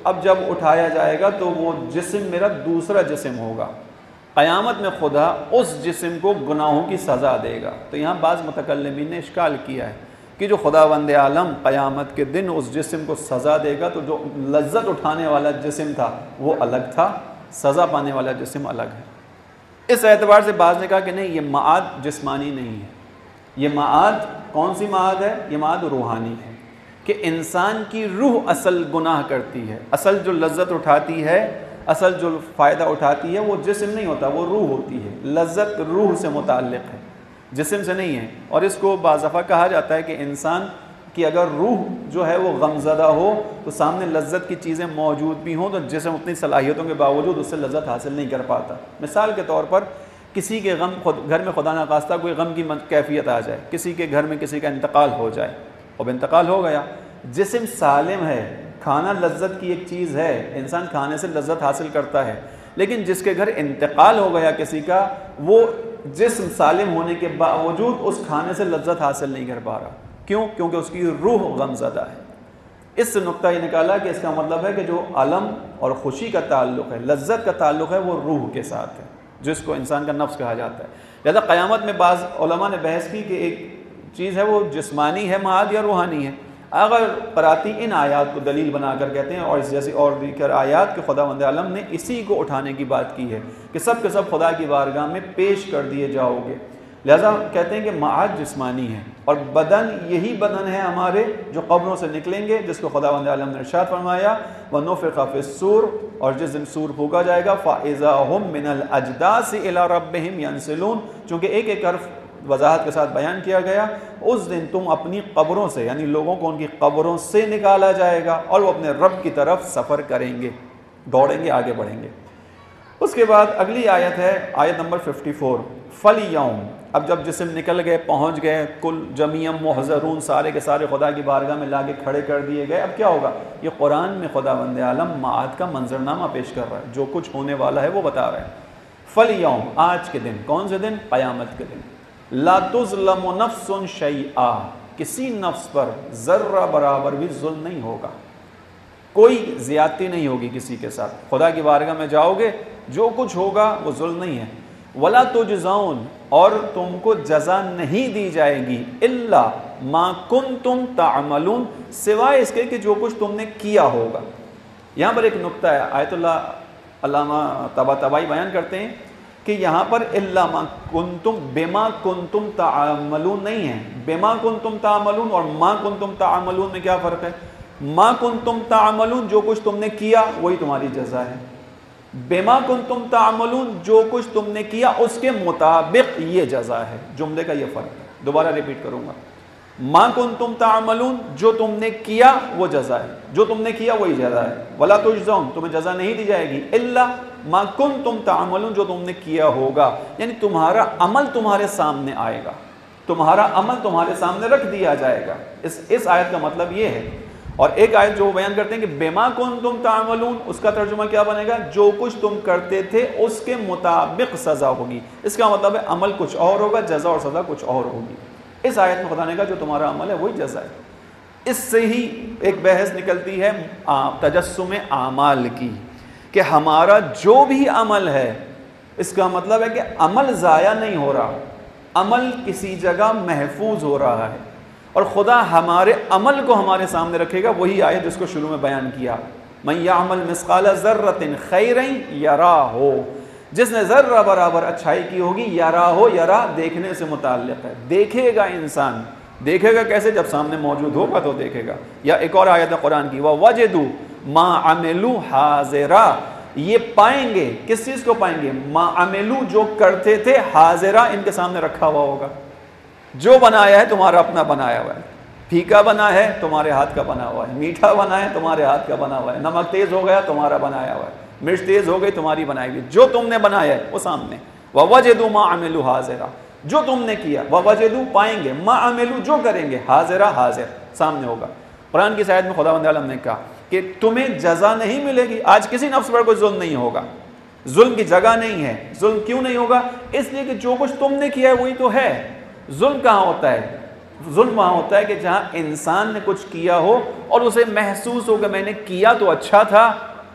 تو وہ جسم میرا دوسرا جسم ہوگا۔ قیامت میں خدا اس جسم کو گناہوں کی سزا دے گا۔ تو یہاں بعض متکلمین نے اشکال کیا ہے کہ جو خداوند عالم قیامت کے دن اس جسم کو سزا دے گا تو جو لذت اٹھانے والا جسم تھا وہ الگ تھا، سزا پانے والا جسم الگ ہے۔ اس اعتبار سے بعض نے کہا کہ نہیں، یہ معاد جسمانی نہیں ہے، یہ معاد کون سی معاد ہے؟ یہ معاد روحانی ہے کہ انسان کی روح اصل گناہ کرتی ہے، اصل جو لذت اٹھاتی ہے، اصل جو فائدہ اٹھاتی ہے وہ جسم نہیں ہوتا، وہ روح ہوتی ہے۔ لذت روح سے متعلق ہے، جسم سے نہیں ہے۔ اور اس کو بعض دفعہ کہا جاتا ہے کہ انسان کی اگر روح جو ہے وہ غمزدہ ہو تو سامنے لذت کی چیزیں موجود بھی ہوں تو جسم اپنی صلاحیتوں کے باوجود اس سے لذت حاصل نہیں کر پاتا۔ مثال کے طور پر کسی کے گھر میں خدا نخواستہ کوئی غم کی کیفیت آ جائے، کسی کے گھر میں کسی کا انتقال ہو جائے، اب انتقال ہو گیا، جسم سالم ہے، کھانا لذت کی ایک چیز ہے، انسان کھانے سے لذت حاصل کرتا ہے، لیکن جس کے گھر انتقال ہو گیا کسی کا، وہ جسم سالم ہونے کے باوجود اس کھانے سے لذت حاصل نہیں کر پا رہا۔ کیوں؟ کیونکہ اس کی روح غمزدہ ہے۔ اس سے نقطہ یہ نکالا کہ اس کا مطلب ہے کہ جو علم اور خوشی کا تعلق ہے، لذت کا تعلق ہے، وہ روح کے ساتھ ہے، جس کو انسان کا نفس کہا جاتا ہے۔ لہذا قیامت میں بعض علماء نے بحث کی کہ ایک چیز ہے وہ جسمانی ہے معاد یا روحانی ہے۔ اگر قراتی ان آیات کو دلیل بنا کر کہتے ہیں اور اس جیسی اور دیگر آیات کہ خداوند عالم نے اسی کو اٹھانے کی بات کی ہے کہ سب کے سب خدا کی بارگاہ میں پیش کر دیے جاؤ گے، لہذا کہتے ہیں کہ معاد جسمانی ہے اور بدن یہی بدن ہے ہمارے جو قبروں سے نکلیں گے، جس کو خداوند عالم نے ارشاد فرمایا وَنُفِخَ فِي الصُّورِ، اور جس دن سور پھونکا جائے گا فَإِذَا هُم مِّنَ الْأَجْدَاثِ إِلَىٰ رَبِّهِمْ يَنْسِلُونَ، چونکہ ایک ایک حرف وضاحت کے ساتھ بیان کیا گیا، اس دن تم اپنی قبروں سے، یعنی لوگوں کو ان کی قبروں سے نکالا جائے گا اور وہ اپنے رب کی طرف سفر کریں گے، دوڑیں گے، آگے بڑھیں گے۔ اس کے بعد اگلی آیت ہے آیت نمبر 54، فَالْيَوْمَ، اب جب جسم نکل گئے، پہنچ گئے، کل جمیع محضرون، سارے کے سارے خدا کی بارگاہ میں لا کے کھڑے کر دیے گئے، اب کیا ہوگا؟ یہ قرآن میں خداوند عالم معاد کا منظرنامہ پیش کر رہا ہے، جو کچھ ہونے والا ہے وہ بتا رہا ہے۔ فَالْيَوْمِ آج کے دن، کون سے دن؟ قیامت کے دن، لَا تُظْلَمُ نَفْسٌ شَيْئًا کسی نفس پر ذرہ برابر بھی ظلم نہیں ہوگا، کوئی زیادتی نہیں ہوگی کسی کے ساتھ۔ خدا کی بارگاہ میں جاؤ گے، جو کچھ ہوگا وہ ظلم نہیں ہے۔ وَلَا تُجْزَوْنَ اور تم کو جزا نہیں دی جائے گی، إِلَّا مَا كُنْتُمْ تَعْمَلُونَ سوائے اس کے کہ جو کچھ تم نے کیا ہوگا۔ یہاں پر ایک نقطہ ہے، آیت اللہ علامہ طباطبائی بیان کرتے ہیں کہ یہاں پر إِلَّا مَا كُنْتُمْ بِمَا كُنْتُمْ تَعْمَلُونَ نہیں ہے، بِمَا كُنْتُمْ تَعْمَلُونَ اور مَا كُنْتُمْ تَعْمَلُونَ میں کیا فرق ہے؟ مَا كُنْتُمْ تَعْمَلُونَ جو کچھ تم نے کیا وہی تمہاری جزا ہے، بِمَا كُنْتُمْ تَعْمَلُونَ جو کچھ تم نے کیا اس کے مطابق یہ جزا ہے۔ جملے کا یہ فرق ہے، دوبارہ ریپیٹ کروں گا، مَا كُنْتُمْ تَعْمَلُونَ جو تم نے کیا وہ جزا ہے، جو تم نے کیا وہی جزا ہے۔ وَلَا تُجْزَوْنَ تمہیں جزا نہیں دی جائے گی، إِلَّا مَا كُنْتُمْ تَعْمَلُونَ جو تم نے کیا ہوگا، یعنی تمہارا عمل تمہارے سامنے آئے گا، تمہارا عمل تمہارے سامنے رکھ دیا جائے گا۔ اس آیت کا مطلب یہ ہے۔ اور ایک آیت جو وہ بیان کرتے ہیں کہ بِمَا كُنْتُمْ تَعْمَلُونَ اس کا ترجمہ کیا بنے گا؟ جو کچھ تم کرتے تھے اس کے مطابق سزا ہوگی۔ اس کا مطلب ہے عمل کچھ اور ہوگا، جزا اور سزا کچھ اور ہوگی۔ اس آیت میں خدا نے کہا جو تمہارا عمل ہے وہی جزا ہے۔ اس سے ہی ایک بحث نکلتی ہے تجسم اعمال کی، کہ ہمارا جو بھی عمل ہے اس کا مطلب ہے کہ عمل ضائع نہیں ہو رہا، عمل کسی جگہ محفوظ ہو رہا ہے، اور خدا ہمارے عمل کو ہمارے سامنے رکھے گا۔ وہی آیت جس کو شروع میں بیان کیا، مَن يَعْمَلْ مِثْقَالَ ذَرَّةٍ خَيْرًا يَرَاهُ جس نے ذرہ برابر اچھائی کی ہوگی، یراہو، یرا دیکھنے سے متعلق ہے، دیکھے گا انسان، دیکھے گا کیسے؟ جب سامنے موجود ہوگا تو دیکھے گا۔ یا ایک اور آیت ہے قرآن کی، وَوَجَدُوا مَا عَمِلُوا حَاضِرًا یہ پائیں گے، کس چیز کو پائیں گے؟ مَا عَمِلُوا جو کرتے تھے، حاضرہ ان کے سامنے رکھا ہوا ہوگا۔ جو بنایا ہے تمہارا اپنا بنایا ہوا ہے، پھیکا بنا ہے تمہارے ہاتھ کا بنا ہوا ہے، میٹھا بنا ہے تمہارے ہاتھ کا بنا ہوا ہے، نمک تیز ہو گیا تمہارا بنایا ہوا ہے، مرچ تیز ہو گئی تمہاری بنائی ہوئی، جو تم نے بنایا ہے وہ سامنے۔ وَوَجَدُوا مَا عَمِلُوا حَاضِرًا جو تم نے کیا، وَوَجَدُوا پائیں گے، مَا عَمِلُوا جو کریں گے، حاضرہ حاضر سامنے ہوگا۔ قرآن کی آیت میں خداوند عالم نے کہا کہ تمہیں جزا نہیں ملے گی، آج کسی نفس پر کوئی ظلم نہیں ہوگا، ظلم کی جگہ نہیں ہے۔ ظلم کیوں نہیں ہوگا؟ اس لیے کہ جو کچھ تم نے کیا ہے وہی تو ہے۔ ظلم کہاں ہوتا ہے؟ ظلم وہاں ہوتا ہے کہ جہاں انسان نے کچھ کیا ہو اور اسے محسوس ہو کہ میں نے کیا تو اچھا تھا،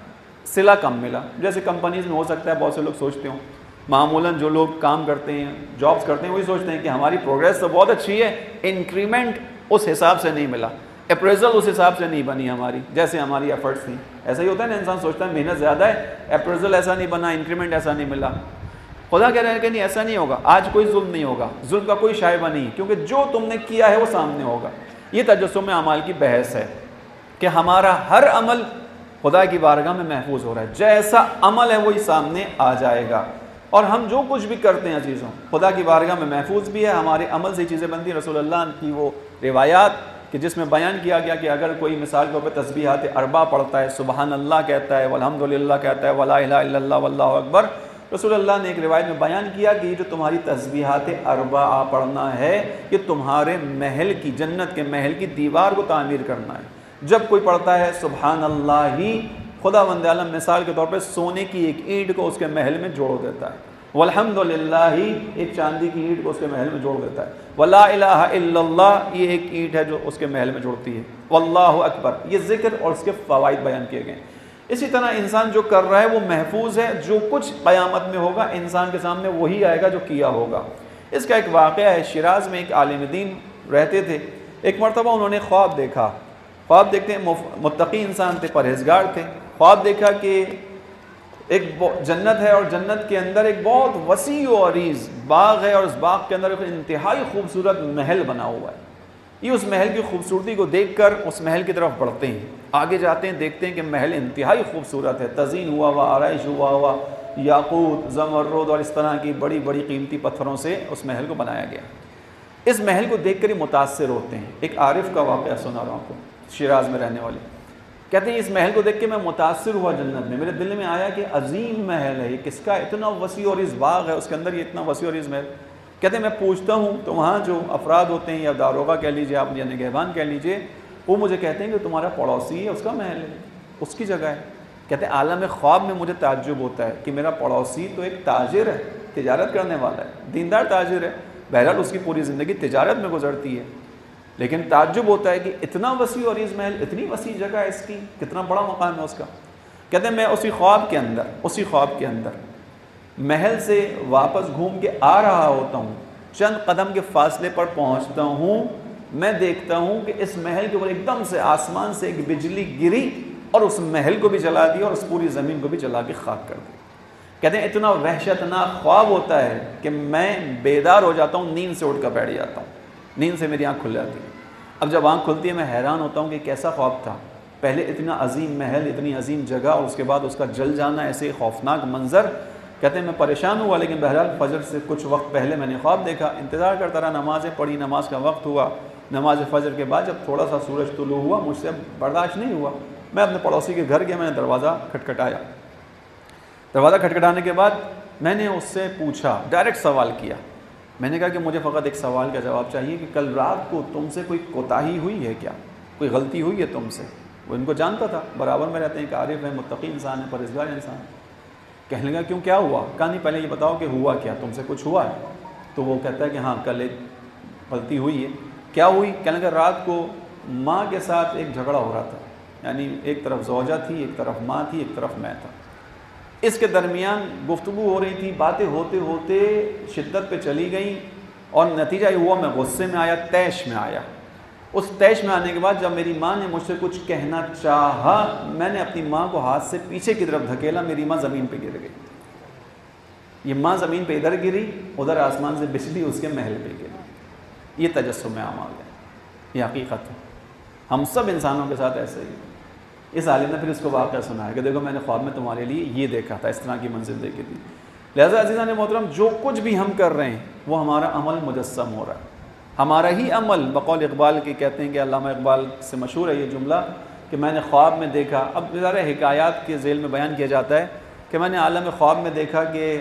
صلہ کم ملا۔ جیسے کمپنیز میں ہو سکتا ہے بہت سے لوگ سوچتے ہوں، معمولاً جو لوگ کام کرتے ہیں، جابس کرتے ہیں، وہی سوچتے ہیں کہ ہماری پروگریس تو بہت اچھی ہے، انکریمنٹ اس حساب سے نہیں ملا، اپریزل اس حساب سے نہیں بنی ہماری جیسے ہماری ایفرٹس تھیں۔ ایسا ہی ہوتا ہے نا، انسان سوچتا ہے محنت زیادہ ہے، اپریزل ایسا نہیں بنا، انکریمنٹ ایسا نہیں ملا۔ خدا کہہ رہے ہیں کہ نہیں، ایسا نہیں ہوگا، آج کوئی ظلم نہیں ہوگا، ظلم کا کوئی شائبہ نہیں، کیونکہ جو تم نے کیا ہے وہ سامنے ہوگا۔ یہ تجسم اعمال کی بحث ہے کہ ہمارا ہر عمل خدا کی بارگاہ میں محفوظ ہو رہا ہے، جیسا عمل ہے وہی سامنے آ جائے گا، اور ہم جو کچھ بھی کرتے ہیں عزیزوں خدا کی بارگاہ میں محفوظ بھی ہے، ہمارے عمل سے چیزیں بنتی ہیں۔ رسول اللہ کی وہ روایات کہ جس میں بیان کیا گیا کہ اگر کوئی مثال کے طور پہ تسبیحات اربع پڑھتا ہے، سبحان اللہ کہتا ہے، والحمدللہ کہتا ہے، ولا الہ الا اللہ واللہ اکبر، رسول اللہ نے ایک روایت میں بیان کیا کہ یہ جو تمہاری تسبیحات اربع پڑھنا ہے یہ تمہارے محل کی، جنت کے محل کی دیوار کو تعمیر کرنا ہے۔ جب کوئی پڑھتا ہے سبحان اللہ ہی، خداوند عالم مثال کے طور پہ سونے کی ایک اینٹ کو اس کے محل میں جوڑ دیتا ہے، والحمدللہ ہی ایک چاندی کی اینٹ کو اس کے محل میں جوڑ دیتا ہے، ولا الہ الا اللہ یہ ایک اینٹ ہے جو اس کے محل میں جوڑتی ہے، واللہ اکبر یہ ذکر اور اس کے فوائد بیان کیے گئے۔ اسی طرح انسان جو کر رہا ہے وہ محفوظ ہے، جو کچھ قیامت میں ہوگا انسان کے سامنے وہی آئے گا جو کیا ہوگا۔ اس کا ایک واقعہ ہے، شیراز میں ایک عالم دین رہتے تھے، ایک مرتبہ انہوں نے خواب دیکھا، خواب دیکھتے ہیں، متقی انسان تھے، پرہیزگار تھے، خواب دیکھا کہ ایک جنت ہے اور جنت کے اندر ایک بہت وسیع و عریض باغ ہے، اور اس باغ کے اندر ایک انتہائی خوبصورت محل بنا ہوا ہے۔ یہ اس محل کی خوبصورتی کو دیکھ کر اس محل کی طرف بڑھتے ہیں، آگے جاتے ہیں، دیکھتے ہیں کہ محل انتہائی خوبصورت ہے، تزئین ہوا ہوا، آرائش ہوا ہوا، یاقوت، زمرد اور اس طرح کی بڑی بڑی قیمتی پتھروں سے اس محل کو بنایا گیا۔ اس محل کو دیکھ کر ہی متاثر ہوتے ہیں۔ ایک عارف کا واقعہ سنا رہا ہوں آپ کو، شیراز میں رہنے والے، کہتے ہیں اس محل کو دیکھ کے میں متاثر ہوا جنت میں، میرے دل میں آیا کہ عظیم محل ہے، یہ کس کا؟ اتنا وسیع اور اس باغ ہے، اس کے اندر یہ اتنا وسیع اور اس محل۔ کہتے ہیں میں پوچھتا ہوں تو وہاں جو افراد ہوتے ہیں، یا داروغہ کہہ لیجیے آپ، یا نگہبان کہہ لیجیے، وہ مجھے کہتے ہیں کہ تمہارا پڑوسی ہے، اس کا محل ہے، اس کی جگہ ہے۔ کہتے ہیں عالم خواب میں مجھے تعجب ہوتا ہے کہ میرا پڑوسی تو ایک تاجر ہے، تجارت کرنے والا ہے، دیندار تاجر ہے، بہرحال اس کی پوری زندگی تجارت میں گزرتی ہے، لیکن تعجب ہوتا ہے کہ اتنا وسیع اور عریض محل، اتنی وسیع جگہ ہے اس کی، کتنا بڑا مقام ہے اس کا۔ کہتے ہیں میں اسی خواب کے اندر محل سے واپس گھوم کے آ رہا ہوتا ہوں، چند قدم کے فاصلے پر پہنچتا ہوں، میں دیکھتا ہوں کہ اس محل کے اوپر ایک دم سے آسمان سے ایک بجلی گری اور اس محل کو بھی جلا دیا اور اس پوری زمین کو بھی جلا کے خاک کر دیا۔ کہتے ہیں اتنا وحشتناک خواب ہوتا ہے کہ میں بیدار ہو جاتا ہوں، نیند سے اٹھ کر بیٹھ جاتا ہوں، نیند سے میری آنکھ کھل جاتی ہے۔ اب جب آنکھ کھلتی ہے میں حیران ہوتا ہوں کہ کیسا خواب تھا، پہلے اتنا عظیم محل، اتنی عظیم جگہ، اور اس کے بعد اس کا جل جانا، ایسے خوفناک منظر۔ کہتے ہیں میں پریشان ہوا، لیکن بہرحال فجر سے کچھ وقت پہلے میں نے خواب دیکھا، انتظار کرتا رہا، نمازیں پڑھی، نماز کا وقت ہوا، نماز فجر کے بعد جب تھوڑا سا سورج طلوع ہوا، مجھ سے برداشت نہیں ہوا، میں اپنے پڑوسی کے گھر گیا، میں نے دروازہ کھٹکھٹایا۔ دروازہ کھٹکھٹانے کے بعد میں نے اس سے پوچھا، ڈائریکٹ سوال کیا، میں نے کہا کہ مجھے فقط ایک سوال کا جواب چاہیے کہ کل رات کو تم سے کوئی کوتاہی ہوئی ہے کیا، کوئی غلطی ہوئی ہے تم سے؟ وہ ان کو جانتا تھا، برابر میں رہتے ہیں، کہ عارف ہے، متقی انسان ہے، پرہیزگار انسان ہے۔ کہنے لگا کیوں، کیا ہوا؟ کہا نہیں پہلے یہ بتاؤ کہ ہوا کیا، تم سے کچھ ہوا ہے؟ تو وہ کہتا ہے کہ ہاں کل ایک غلطی ہوئی ہے۔ کیا ہوئی؟ کہنے لگا رات کو ماں کے ساتھ ایک جھگڑا ہو رہا تھا، یعنی ایک طرف زوجہ تھی، ایک طرف ماں تھی، ایک طرف میں تھا، اس کے درمیان گفتگو ہو رہی تھی، باتیں ہوتے ہوتے شدت پہ چلی گئیں، اور نتیجہ یہ ہوا میں غصے میں آیا، طیش میں آیا۔ اس طیش میں آنے کے بعد جب میری ماں نے مجھ سے کچھ کہنا چاہا، میں نے اپنی ماں کو ہاتھ سے پیچھے کی طرف دھکیلا، میری ماں زمین پہ گر گئی۔ یہ ماں زمین پہ ادھر گری، ادھر آسمان سے بجلی اس کے محل پہ گری۔ یہ تجسم اعمال ہے، یہ حقیقت ہے، ہم سب انسانوں کے ساتھ ایسے ہی۔ اس عالم نے پھر اس کو واقعہ سنایا کہ دیکھو میں نے خواب میں تمہارے لیے یہ دیکھا تھا، اس طرح کی منزل دیکھی تھی۔ لہٰذا عزیزان محترم، جو کچھ بھی ہم کر رہے ہیں وہ ہمارا عمل مجسم ہو رہا ہے، ہمارا ہی عمل۔ بقول اقبال کے کہتے ہیں کہ علامہ اقبال سے مشہور ہے یہ جملہ کہ میں نے خواب میں دیکھا، اب ذرا حکایات کے ذیل میں بیان کیا جاتا ہے کہ میں نے عالم خواب میں دیکھا کہ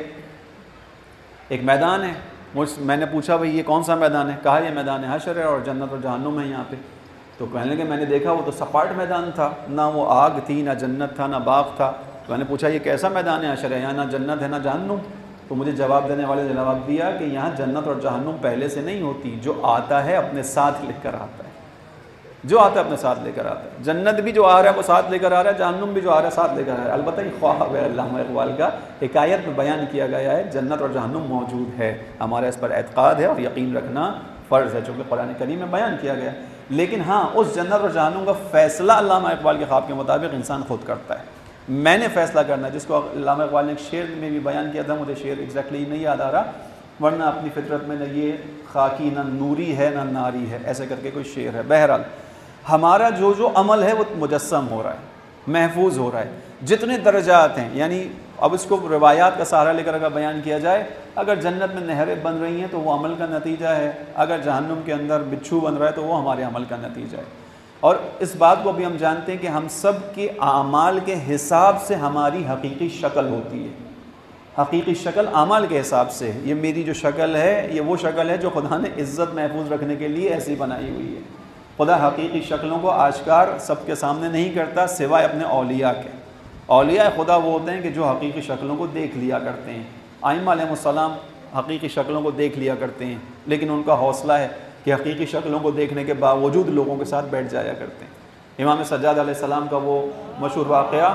ایک میدان ہے، میں نے پوچھا بھئی یہ کون سا میدان ہے؟ کہا یہ میدان حشر ہے اور جنت اور جہنم ہے یہاں پہ۔ تو کہنے لگے میں نے دیکھا وہ تو سپاٹ میدان تھا، نہ وہ آگ تھی، نہ جنت تھا، نہ باغ تھا۔ تو میں نے پوچھا یہ کیسا میدان ہے حشر ہے، یہاں نہ جنت ہے نہ جہنم؟ تو مجھے جواب دینے والے نے جواب دیا کہ یہاں جنت اور جہنم پہلے سے نہیں ہوتی، جو آتا ہے اپنے ساتھ لے کر آتا ہے، جو آتا ہے اپنے ساتھ لے کر آتا ہے۔ جنت بھی جو آ رہا ہے وہ ساتھ لے کر آ رہا ہے، جہنم بھی جو آ رہا ہے ساتھ لے کر آ رہا ہے۔ البتہ یہ خواب ہے علامہ اقبال کا، حکایت میں بیان کیا گیا ہے، جنت اور جہنم موجود ہے، ہمارا اس پر اعتقاد ہے اور یقین رکھنا فرض ہے، چونکہ قرآن کریم میں بیان کیا گیا ہے۔ لیکن ہاں اس جنت اور جہنم کا فیصلہ علامہ اقبال کے خواب کے مطابق انسان خود کرتا ہے، میں نے فیصلہ کرنا ہے، جس کو علامہ اقبال نے ایک شعر میں بھی بیان کیا تھا، مجھے شعر ایگزیکٹلی نہیں یاد آ رہا، ورنہ اپنی فطرت میں نہ یہ خاکی نہ نوری ہے نہ ناری ہے، ایسے کر کے کوئی شعر ہے۔ بہرحال ہمارا جو عمل ہے وہ مجسم ہو رہا ہے، محفوظ ہو رہا ہے، جتنے درجات ہیں، یعنی اب اس کو روایات کا سہارا لے کر اگر بیان کیا جائے، اگر جنت میں نہریں بن رہی ہیں تو وہ عمل کا نتیجہ ہے، اگر جہنم کے اندر بچھو بن رہا ہے تو وہ ہمارے عمل کا نتیجہ ہے۔ اور اس بات کو بھی ہم جانتے ہیں کہ ہم سب کے اعمال کے حساب سے ہماری حقیقی شکل ہوتی ہے، حقیقی شکل اعمال کے حساب سے۔ یہ میری جو شکل ہے یہ وہ شکل ہے جو خدا نے عزت محفوظ رکھنے کے لیے ایسی بنائی ہوئی ہے۔ خدا حقیقی شکلوں کو آشکار سب کے سامنے نہیں کرتا سوائے اپنے اولیاء کے۔ اولیاء خدا وہ ہوتے ہیں کہ جو حقیقی شکلوں کو دیکھ لیا کرتے ہیں۔ ائمہ علیہ السلام حقیقی شکلوں کو دیکھ لیا کرتے ہیں، لیکن ان کا حوصلہ ہے کہ حقیقی شکلوں کو دیکھنے کے باوجود لوگوں کے ساتھ بیٹھ جایا کرتے ہیں۔ امام سجاد علیہ السلام کا وہ مشہور واقعہ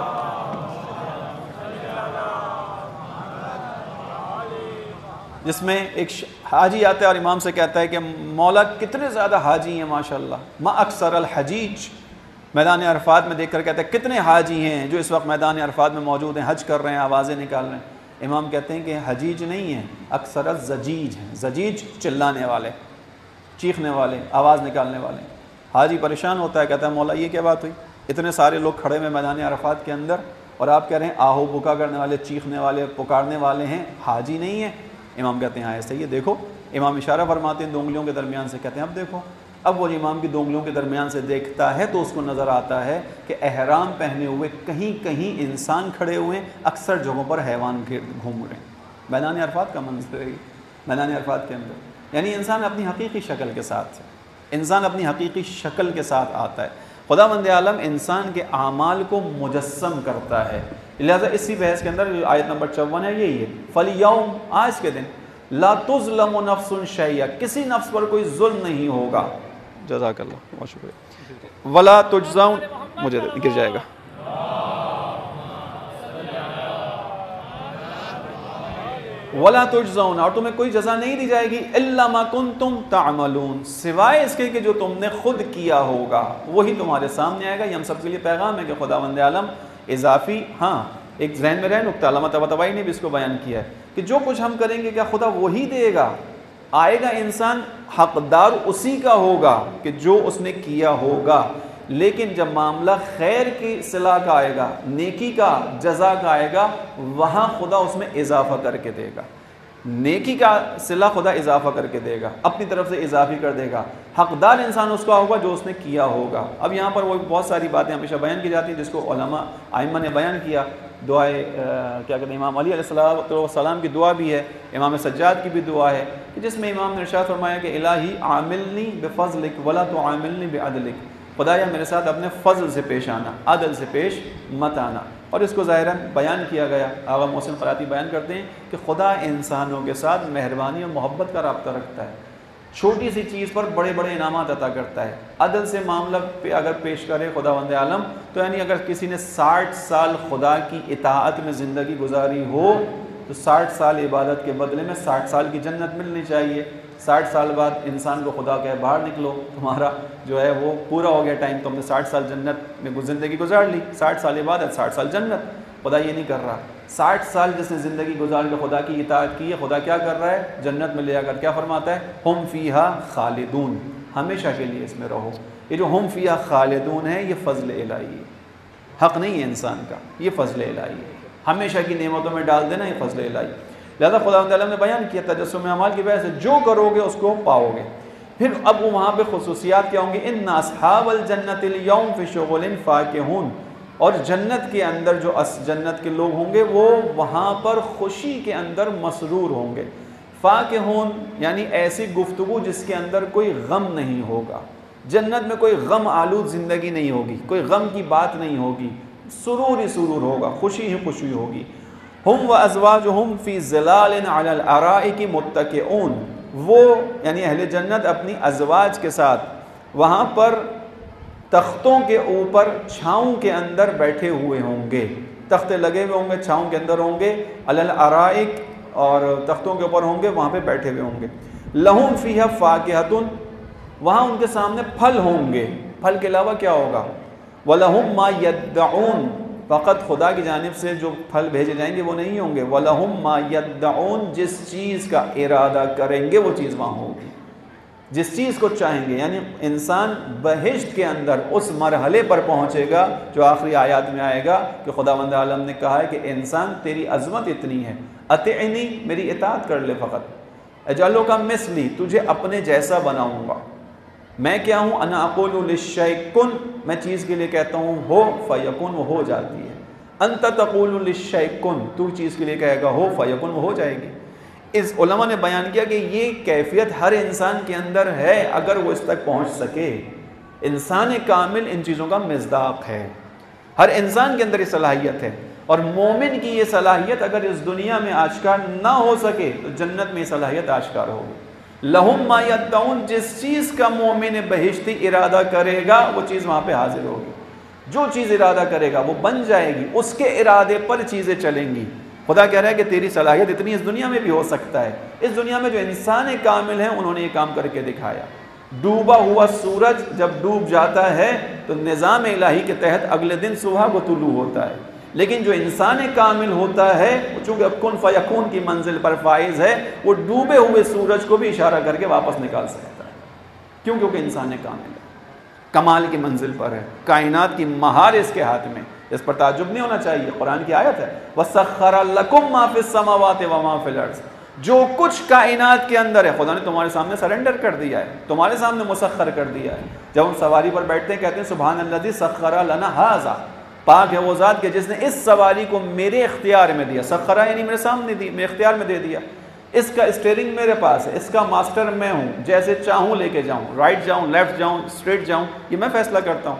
جس میں ایک حاجی آتا ہے اور امام سے کہتا ہے کہ مولا کتنے زیادہ حاجی ہیں ماشاءاللہ، ما اکثر الحجیج، میدان عرفات میں دیکھ کر کہتا ہے کتنے حاجی ہیں جو اس وقت میدان عرفات میں موجود ہیں، حج کر رہے ہیں، آوازیں نکال رہے ہیں۔ امام کہتے ہیں کہ حجیج نہیں ہیں، اکثر الزجیج ہیں، زجیج چلانے والے، چیخنے والے، آواز نکالنے والے۔ حاجی پریشان ہوتا ہے، کہتا ہے مولا یہ کیا بات ہوئی، اتنے سارے لوگ کھڑے میں میدان عرفات کے اندر اور آپ کہہ رہے ہیں آہو بکا کرنے والے، چیخنے والے، پکارنے والے ہیں، حاجی نہیں ہیں؟ امام کہتے ہیں ایسے ہی دیکھو، امام اشارہ فرماتے ہیں دو انگلیوں کے درمیان سے، کہتے ہیں اب دیکھو۔ اب وہ امام کی دو انگلیوں کے درمیان سے دیکھتا ہے تو اس کو نظر آتا ہے کہ احرام پہنے ہوئے کہیں کہیں انسان کھڑے ہوئے ہیں، اکثر جگہوں پر حیوان گھوم رہے ہیں۔ میدان عرفات کا منظر ہے، میدان عرفات کے اندر، یعنی انسان اپنی حقیقی شکل کے ساتھ، انسان اپنی حقیقی شکل کے ساتھ آتا ہے۔ خداوند عالم انسان کے اعمال کو مجسم کرتا ہے، لہذا اسی بحث کے اندر جو آیت نمبر 54 ہے یہی ہے، فَالْيَوْمِ آج کے دن لا تظلم نفس شیئا، کسی نفس پر کوئی ظلم نہیں ہوگا، جزاک اللہ، بہت شکریہ، ولا تجزون، مجھے گر جائے گا، ولا تجزون، اور تمہیں کوئی جزا نہیں دی جائے گی، الا ما کنتم تعملون، سوائے اس کے کہ جو تم نے خود کیا ہوگا وہی تمہارے سامنے آئے گا۔ یہ ہم سب کے لیے پیغام ہے کہ خداوند عالم اضافی، ہاں ایک ذہن میں رہے نکتہ، علامہ طباطبائی نے بھی اس کو بیان کیا ہے کہ جو کچھ ہم کریں گے کیا خدا وہی دے گا؟ آئے گا انسان حقدار اسی کا ہوگا کہ جو اس نے کیا ہوگا، لیکن جب معاملہ خیر کی صلاح کا آئے گا، نیکی کا، جزا کا آئے گا، وہاں خدا اس میں اضافہ کر کے دے گا، نیکی کا صلہ خدا اضافہ کر کے دے گا، اپنی طرف سے اضافی کر دے گا، حقدار انسان اس کا ہوگا جو اس نے کیا ہوگا۔ اب یہاں پر وہ بہت ساری باتیں ہمیشہ بیان کی جاتی ہیں جس کو علماء ائمہ نے بیان کیا، دعائے کیا کہتے ہیں، امام علی علیہ السلام کی دعا بھی ہے، امام سجاد کی بھی دعا ہے، جس میں امام نے ارشاد فرمایا کہ الہی عاملنی بفضلک ولا تعاملنی بعدلک، خدایا میرے ساتھ اپنے فضل سے پیش آنا، عدل سے پیش مت آنا۔ اور اس کو ظاہراً بیان کیا گیا، آغا محسن قراتی بیان کرتے ہیں کہ خدا انسانوں کے ساتھ مہربانی اور محبت کا رابطہ رکھتا ہے، چھوٹی سی چیز پر بڑے بڑے انعامات عطا کرتا ہے، عدل سے معاملہ پہ اگر پیش کرے خداوند عالم تو یعنی اگر کسی نے 60 سال خدا کی اطاعت میں زندگی گزاری ہو تو 60 سال عبادت کے بدلے میں 60 سال کی جنت ملنی چاہیے۔ 60 سال بعد انسان کو خدا کہے باہر نکلو، تمہارا جو ہے وہ پورا ہو گیا ٹائم، تم نے 60 سال جنت میں زندگی گزار لی، 60 سال عبادت 60 سال جنت۔ خدا یہ نہیں کر رہا، 60 سال جس نے زندگی گزار کے خدا کی اطاعت کی ہے، خدا کیا کر رہا ہے؟ جنت میں لے آ کر کیا فرماتا ہے؟ ہم فیہا خالدون، ہمیشہ کے لیے اس میں رہو۔ یہ جو ہم فیہا خالدون ہے یہ فضل الہی ہے، حق نہیں ہے انسان کا، یہ فضل الہی ہے، ہمیشہ کی نعمتوں میں ڈال دینا یہ فضل الہی۔ لہذا خداوند عالم نے بیان کیا تجسم اعمال کی وجہ سے جو کرو گے اس کو پاؤ گے۔ پھر اب وہاں پہ خصوصیات کیا ہوں گی؟ ان اصحاب الجنت اليوم فی شغل فاکہون، اور جنت کے اندر جو جنت کے لوگ ہوں گے وہ وہاں پر خوشی کے اندر مسرور ہوں گے۔ فاکہون یعنی ایسی گفتگو جس کے اندر کوئی غم نہیں ہوگا، جنت میں کوئی غم آلود زندگی نہیں ہوگی، کوئی غم کی بات نہیں ہوگی، سرور ہی سرور ہوگا، خوشی ہی خوشی ہوگی۔ ہم و ازواجہم فی ظلال علی الارائک متکئون، وہ یعنی اہل جنت اپنی ازواج کے ساتھ وہاں پر تختوں کے اوپر چھاؤں کے اندر بیٹھے ہوئے ہوں گے، تختے لگے ہوئے ہوں گے، چھاؤں کے اندر ہوں گے، علی الارائک، اور تختوں کے اوپر ہوں گے، وہاں پہ بیٹھے ہوئے ہوں گے۔ لہم فیہا فاکہۃ، وہاں ان کے سامنے پھل ہوں گے، پھل کے علاوہ کیا ہوگا؟ وَلَهُمْ مَا يَدَّعُونَ، فقط خدا کی جانب سے جو پھل بھیجے جائیں گے وہ نہیں ہوں گے، وَلَهُمْ مَا يَدَّعُونَ، جس چیز کا ارادہ کریں گے وہ چیز وہاں ہوگی، جس چیز کو چاہیں گے۔ یعنی انسان بہشت کے اندر اس مرحلے پر پہنچے گا جو آخری آیات میں آئے گا کہ خداوند عالم نے کہا ہے کہ انسان تیری عظمت اتنی ہے، اطعنی، میری اطاعت کر لے، فقط اجعلک مثلی، تجھے اپنے جیسا بناؤں گا۔ میں کیا ہوں؟ انا اقول للشیء کن، میں چیز کے لیے کہتا ہوں ہو فیکن، وہ ہو جاتی ہے۔ انت تقول للشیء کن، تو چیز کے لیے کہے گا ہو فیکن، وہ ہو جائے گی۔ اس علماء نے بیان کیا کہ یہ کیفیت ہر انسان کے اندر ہے اگر وہ اس تک پہنچ سکے۔ انسان کامل ان چیزوں کا مصداق ہے، ہر انسان کے اندر یہ صلاحیت ہے، اور مومن کی یہ صلاحیت اگر اس دنیا میں آشکار نہ ہو سکے تو جنت میں یہ صلاحیت آشکار ہوگی۔ لہم ما یدعون، جس چیز کا مومن بہشتی ارادہ کرے گا وہ چیز وہاں پہ حاضر ہوگی، جو چیز ارادہ کرے گا وہ بن جائے گی، اس کے ارادے پر چیزیں چلیں گی۔ خدا کہہ رہا ہے کہ تیری صلاحیت اتنی اس دنیا میں بھی ہو سکتا ہے۔ اس دنیا میں جو انسان کامل ہیں انہوں نے یہ کام کر کے دکھایا۔ ڈوبا ہوا سورج جب ڈوب جاتا ہے تو نظام الہی کے تحت اگلے دن صبح کو طلوع ہوتا ہے، لیکن جو انسان کامل ہوتا ہے چونکہ کن فیکون کی منزل پر فائز ہے، وہ ڈوبے ہوئے سورج کو بھی اشارہ کر کے واپس نکال سکتا ہے، کیوں؟ کیونکہ انسان کامل ہے، کمال کی منزل پر ہے، کائنات کی مہار اس کے ہاتھ میں، اس پر تعجب نہیں ہونا چاہیے۔ قرآن کی آیت ہے وَسَخَّرَ لَكُم مَّا فِي السَّمَاوَاتِ وَمَا فِي الْأَرْضِ، جو کچھ کائنات کے اندر ہے خدا نے تمہارے سامنے سرنڈر کر دیا ہے، تمہارے سامنے مسخر کر دیا ہے۔ جب ہم سواری پر بیٹھتے ہیں کہتے ہیں سبحان الذی سخر لنا ھذا، پاک ہے وہ ذات کہ جس نے اس سواری کو میرے اختیار میں دیا، سخرہ یعنی میرے سامنے دی، میرے اختیار میں دے دیا، اس کا اسٹیئرنگ میرے پاس ہے، اس کا ماسٹر میں ہوں، جیسے چاہوں لے کے جاؤں، رائٹ جاؤں، لیفٹ جاؤں، اسٹریٹ جاؤں، یہ میں فیصلہ کرتا ہوں۔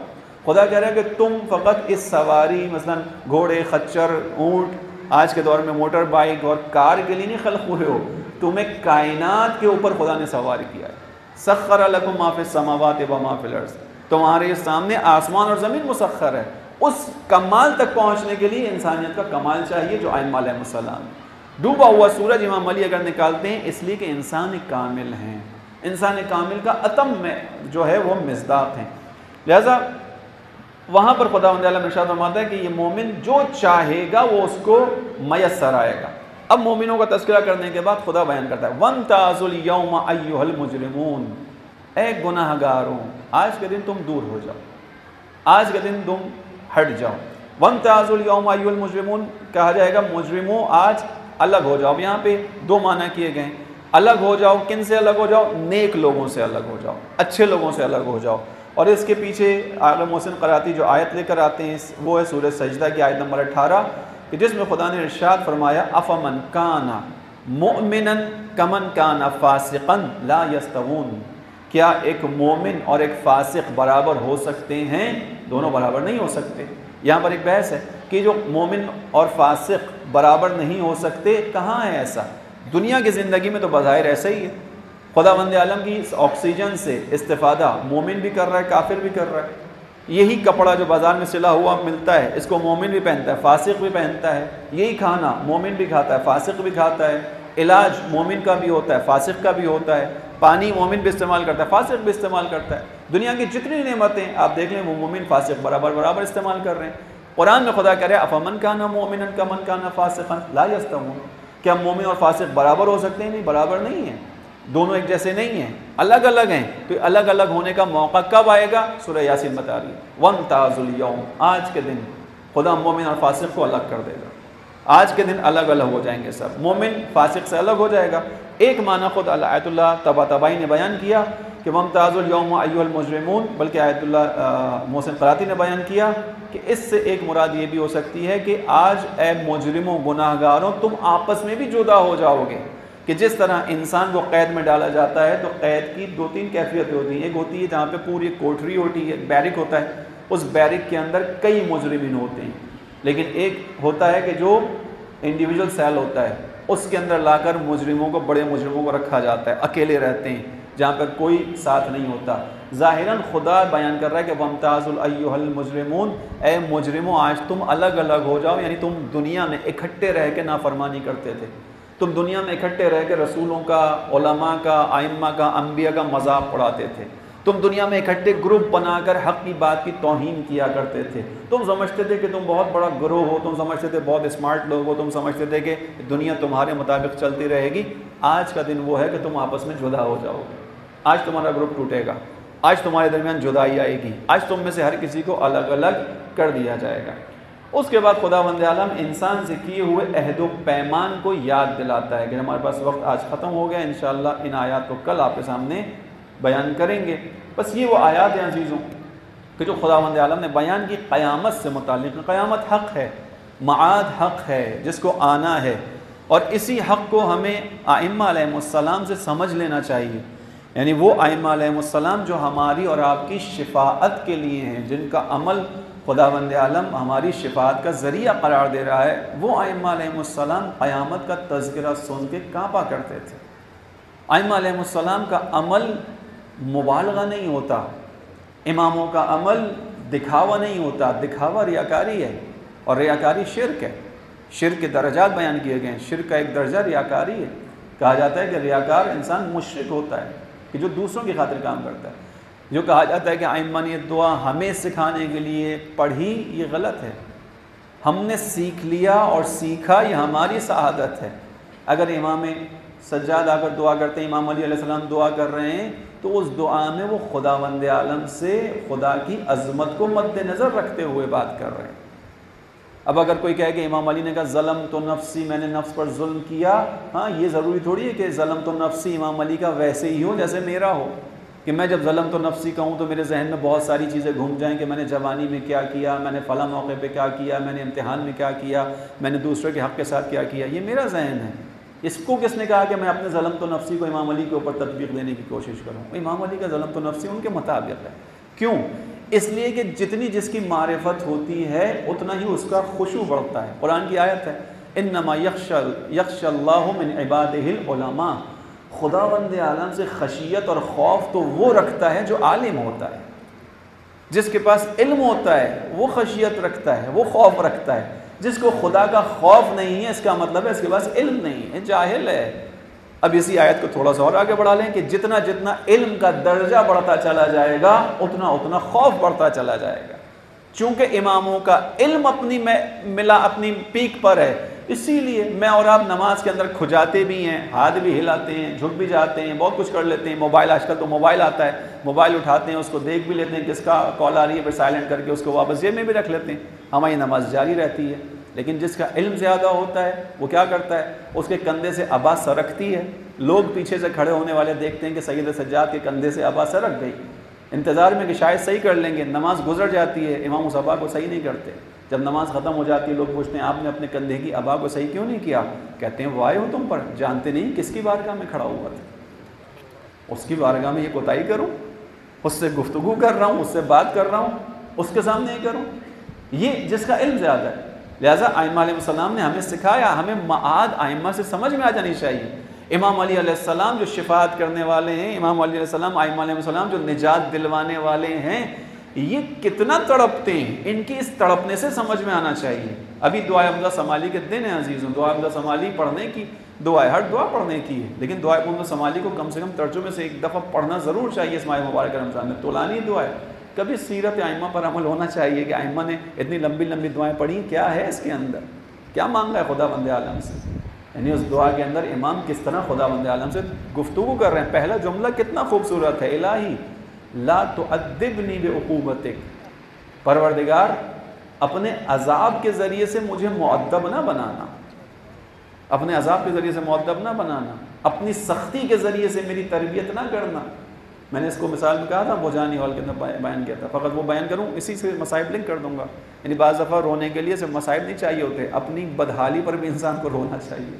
خدا کہہ رہا ہے کہ تم فقط اس سواری مثلا گھوڑے، خچر، اونٹ، آج کے دور میں موٹر بائک اور کار کے لیے نہیں خلق ہوئے ہو، تمہیں کائنات کے اوپر خدا نے سوار کیا ہے۔ سخر لکم ما فی السماوات و ما فی الارض، تمہارے سامنے آسمان اور زمین مسخر ہے۔ اس کمال تک پہنچنے کے لیے انسانیت کا کمال چاہیے جو ائمہ علیہ السلام۔ ڈوبا ہوا سورج امام علی اگر نکالتے ہیں اس لیے کہ انسان کامل ہیں، انسان کامل کا اتم میں جو ہے وہ مصداق ہیں، لہذا وہاں پر خداوند عالم ارشاد فرماتا ہے کہ یہ مومن جو چاہے گا وہ اس کو میسر آئے گا۔ اب مومنوں کا تذکرہ کرنے کے بعد خدا بیان کرتا ہے وَامْتَازُوا الْيَوْمَ أَيُّهَا الْمُجْرِمُونَ، اے گناہ گاروں آج کے دن تم دور ہو جاؤ، آج کے دن تم ہٹ جاؤ۔ وَامْتَازُوا الْيَوْمَ أَيُّهَا الْمُجْرِمُونَ کہا جائے گا مجرموں آج الگ ہو جاؤ۔ اب یہاں پہ دو معنی کیے گئے، الگ ہو جاؤ، کن سے الگ ہو جاؤ؟ نیک لوگوں سے الگ ہو جاؤ، اچھے لوگوں سے الگ ہو جاؤ۔ اور اس کے پیچھے آغا محسن قراتی جو آیت لے کر آتے ہیں وہ ہے سورہ سجدہ کی آیت نمبر 18 کہ جس میں خدا نے ارشاد فرمایا افمن کان مؤمنا کمن کان فاسقا لا یستوون، کیا ایک مومن اور ایک فاسق برابر ہو سکتے ہیں؟ دونوں برابر نہیں ہو سکتے۔ یہاں پر ایک بحث ہے کہ جو مومن اور فاسق برابر نہیں ہو سکتے، کہاں ہے ایسا؟ دنیا کی زندگی میں تو بظاہر ایسا ہی ہے، خداوند عالم کی آکسیجن سے استفادہ مومن بھی کر رہا ہے، کافر بھی کر رہا ہے۔ یہی کپڑا جو بازار میں سلا ہوا ملتا ہے اس کو مومن بھی پہنتا ہے، فاسق بھی پہنتا ہے۔ یہی کھانا مومن بھی کھاتا ہے، فاسق بھی کھاتا ہے۔ علاج مومن کا بھی ہوتا ہے، فاسق کا بھی ہوتا ہے۔ پانی مومن بھی استعمال کرتا ہے، فاسق بھی استعمال کرتا ہے۔ دنیا کی جتنی نعمتیں آپ دیکھ لیں وہ مومن فاسق برابر استعمال کر رہے ہیں۔ قرآن میں خدا کہہ رہے ہیں افمن کان مؤمنا کمن کان فاسقا لا یستوون، کیا مومن اور فاسق برابر ہو سکتے ہیں؟ نہیں، برابر نہیں ہیں، دونوں ایک جیسے نہیں ہیں، الگ الگ ہیں۔ تو الگ الگ ہونے کا موقع کب آئے گا؟ سورہ یاسین بتا رہی ہے وَامْتَازُوا الْيَوْمَ، آج کے دن خدا مومن اور فاسق کو الگ کر دے گا، آج کے دن الگ الگ ہو جائیں گے سب، مومن فاسق سے الگ ہو جائے گا۔ ایک معنی خود آیت اللہ طباطبائی نے بیان کیا کہ وَامْتَازُوا الْيَوْمَ أَيُّهَا الْمُجْرِمُونَ، بلکہ آیت اللہ محسن قراتی نے بیان کیا کہ اس سے ایک مراد یہ بھی ہو سکتی ہے کہ آج اے مجرموں گناہ گاروں تم آپس میں بھی جدا ہو جاؤ گے، کہ جس طرح انسان کو قید میں ڈالا جاتا ہے تو قید کی دو تین کیفیتیں ہوتی ہیں۔ ایک ہوتی ہے جہاں پہ پوری کوٹری ہوتی ہے، بیرک ہوتا ہے، اس بیرک کے اندر کئی مجرمین ہوتے ہیں، لیکن ایک ہوتا ہے کہ جو انڈیویجول سیل ہوتا ہے اس کے اندر لا کر مجرموں کو، بڑے مجرموں کو رکھا جاتا ہے، اکیلے رہتے ہیں جہاں پر کوئی ساتھ نہیں ہوتا۔ ظاہراً خدا بیان کر رہا ہے کہ وَامْتَازُوا أَيُّهَا الْمُجْرِمُونَ، اے مجرموں آج تم الگ الگ ہو جاؤ، یعنی تم دنیا میں اکٹھے رہ کے نافرمانی کرتے تھے، تم دنیا میں اکٹھے رہ کے رسولوں کا، علماء کا، ائمہ کا، انبیاء کا مذاق اڑاتے تھے، تم دنیا میں اکٹھے گروپ بنا کر حق کی بات کی توہین کیا کرتے تھے، تم سمجھتے تھے کہ تم بہت بڑا گروہ ہو، تم سمجھتے تھے بہت اسمارٹ لوگ ہو، تم سمجھتے تھے کہ دنیا تمہارے مطابق چلتی رہے گی۔ آج کا دن وہ ہے کہ تم آپس میں جدا ہو جاؤ گے، آج تمہارا گروپ ٹوٹے گا، آج تمہارے درمیان جدائی آئے گی، آج تم میں سے ہر کسی کو الگ الگ کر دیا جائے گا۔ اس کے بعد خداوند عالم انسان سے کیے ہوئے عہد و پیمان کو یاد دلاتا ہے کہ ہمارے پاس وقت آج ختم ہو گیا، انشاءاللہ ان آیات کو کل آپ کے سامنے بیان کریں گے۔ بس یہ وہ آیات ہیں عزیزوں کہ جو خداوند عالم نے بیان کی قیامت سے متعلق۔ قیامت حق ہے، معاد حق ہے جس کو آنا ہے، اور اسی حق کو ہمیں ائمہ علیہ السلام سے سمجھ لینا چاہیے، یعنی وہ ائمہ علیہ السلام جو ہماری اور آپ کی شفاعت کے لیے ہیں، جن کا عمل خداوند عالم ہماری شفاعت کا ذریعہ قرار دے رہا ہے، وہ ائمہ علیہ السلام قیامت کا تذکرہ سن کے کانپا کرتے تھے۔ ائمہ علیہ السلام کا عمل مبالغہ نہیں ہوتا، اماموں کا عمل دکھاوا نہیں ہوتا، دکھاوا ریاکاری ہے، اور ریاکاری شرک ہے۔ شرک کے درجات بیان کیے گئے ہیں، شرک کا ایک درجہ ریاکاری ہے۔ کہا جاتا ہے کہ ریاکار انسان مشرک ہوتا ہے کہ جو دوسروں کی خاطر کام کرتا ہے۔ جو کہا جاتا ہے کہ ائمہ نے یہ دعا ہمیں سکھانے کے لیے پڑھی، یہ غلط ہے۔ ہم نے سیکھ لیا اور سیکھا، یہ ہماری سعادت ہے۔ اگر امام سجاد آ کر دعا کرتے ہیں، امام علی علیہ السلام دعا کر رہے ہیں، تو اس دعا میں وہ خداوند عالم سے خدا کی عظمت کو مد نظر رکھتے ہوئے بات کر رہے ہیں۔ اب اگر کوئی کہے کہ امام علی نے کہا ظلم تو نفسی، میں نے نفس پر ظلم کیا، ہاں یہ ضروری تھوڑی ہے کہ ظلم تو نفسی امام علی کا ویسے ہی ہو جیسے میرا ہو، کہ میں جب ظلم تو نفسی کہوں تو میرے ذہن میں بہت ساری چیزیں گھوم جائیں کہ میں نے جوانی میں کیا کیا، میں نے فلاں موقع پہ کیا کیا، میں نے امتحان میں کیا کیا، میں نے دوسرے کے حق کے ساتھ کیا کیا، یہ میرا ذہن ہے۔ اس کو کس نے کہا کہ میں اپنے ظلم تو نفسی کو امام علی کے اوپر تطبیق دینے کی کوشش کروں؟ امام علی کا ظلم تو نفسی ان کے مطابق ہے۔ کیوں؟ اس لیے کہ جتنی جس کی معرفت ہوتی ہے اتنا ہی اس کا خشوع بڑھتا ہے۔ قرآن کی آیت ہے انما یخشى اللہ من عبادہ العلماء، خداوند عالم سے خشیت اور خوف تو وہ رکھتا ہے جو عالم ہوتا ہے۔ جس کے پاس علم ہوتا ہے وہ خشیت رکھتا ہے، وہ خوف رکھتا ہے۔ جس کو خدا کا خوف نہیں ہے اس کا مطلب ہے اس کے پاس علم نہیں ہے، جاہل ہے۔ اب اسی آیت کو تھوڑا سا اور آگے بڑھا لیں کہ جتنا جتنا علم کا درجہ بڑھتا چلا جائے گا اتنا اتنا خوف بڑھتا چلا جائے گا۔ چونکہ اماموں کا علم اپنی پیک پر ہے، اسی لیے میں اور آپ نماز کے اندر کھجاتے بھی ہیں، ہاتھ بھی ہلاتے ہیں، جھک بھی جاتے ہیں، بہت کچھ کر لیتے ہیں۔ موبائل، آج کل تو موبائل آتا ہے، موبائل اٹھاتے ہیں، اس کو دیکھ بھی لیتے ہیں کس کا کال آ رہی ہے، پھر سائلنٹ کر کے اس کو واپس جیب میں بھی رکھ لیتے ہیں، ہماری نماز جاری رہتی ہے۔ لیکن جس کا علم زیادہ ہوتا ہے وہ کیا کرتا ہے، اس کے کندھے سے ابا سرکتی ہے، لوگ پیچھے سے کھڑے ہونے والے دیکھتے ہیں کہ سید سجاد کے کندھے سے ابا سرک گئی، انتظار میں کہ شاید صحیح کر لیں گے، نماز گزر جاتی ہے، امام اس ابا کو صحیح نہیں کرتے۔ جب نماز ختم ہو جاتی ہے لوگ پوچھتے ہیں آپ نے اپنے کندھے کی ابا کو صحیح کیوں نہیں کیا؟ کہتے ہیں وائے ہو تم پر، جانتے نہیں کس کی بارگاہ میں کھڑا ہوا تھا، اس کی بارگاہ میں یہ کوتاہی کروں، اس سے گفتگو کر رہا ہوں، اس سے بات کر رہا ہوں، اس کے سامنے یہ کروں، یہ جس کا علم زیادہ ہے۔ لہٰذا ائمہ علیہ السلام نے ہمیں سکھایا، ہمیں معاد ائمہ سے سمجھ میں آ جانی چاہیے۔ امام علی علیہ السلام جو شفاعت کرنے والے ہیں، امام علی علیہ السلام، ائمہ علیہ السلام جو نجات دلوانے والے ہیں، یہ کتنا تڑپتے ہیں، ان کی اس تڑپنے سے سمجھ میں آنا چاہیے۔ ابھی دعائے حمزہ سمالی کے دن ہیں عزیزوں، دعائے حمزہ سمالی پڑھنے کی دعائے، ہر دعا پڑھنے کی ہے، لیکن دعائے حمزہ سمالی کو کم سے کم ترجمے سے ایک دفعہ پڑھنا ضرور چاہیے اس ماہ مبارک رمضان میں۔ طولانی دعا ہے، کبھی سیرت ائمہ پر عمل ہونا چاہیے کہ ائمہ نے اتنی لمبی لمبی دعائیں پڑھی، کیا ہے اس کے اندر، کیا مانگا ہے خدا بند عالم سے، یعنی اس دعا کے اندر امام کس طرح خدا بند عالم سے گفتگو کر رہے ہیں۔ پہلا جملہ کتنا خوبصورت ہے، الہی لا تعذبنی بعقوبتک، پروردگار اپنے عذاب کے ذریعے سے مجھے مؤدب نہ بنانا، اپنے عذاب کے ذریعے سے مؤدب نہ بنانا، اپنی سختی کے ذریعے سے میری تربیت نہ کرنا۔ میں نے اس کو مثال میں کہا تھا بوجانی ہال کے اندر بیان کیا تھا، فقط وہ بیان کروں اسی سے مصائب لنک کر دوں گا، یعنی بعض دفعہ رونے کے لیے صرف مصائب نہیں چاہیے ہوتے، اپنی بدحالی پر بھی انسان کو رونا چاہیے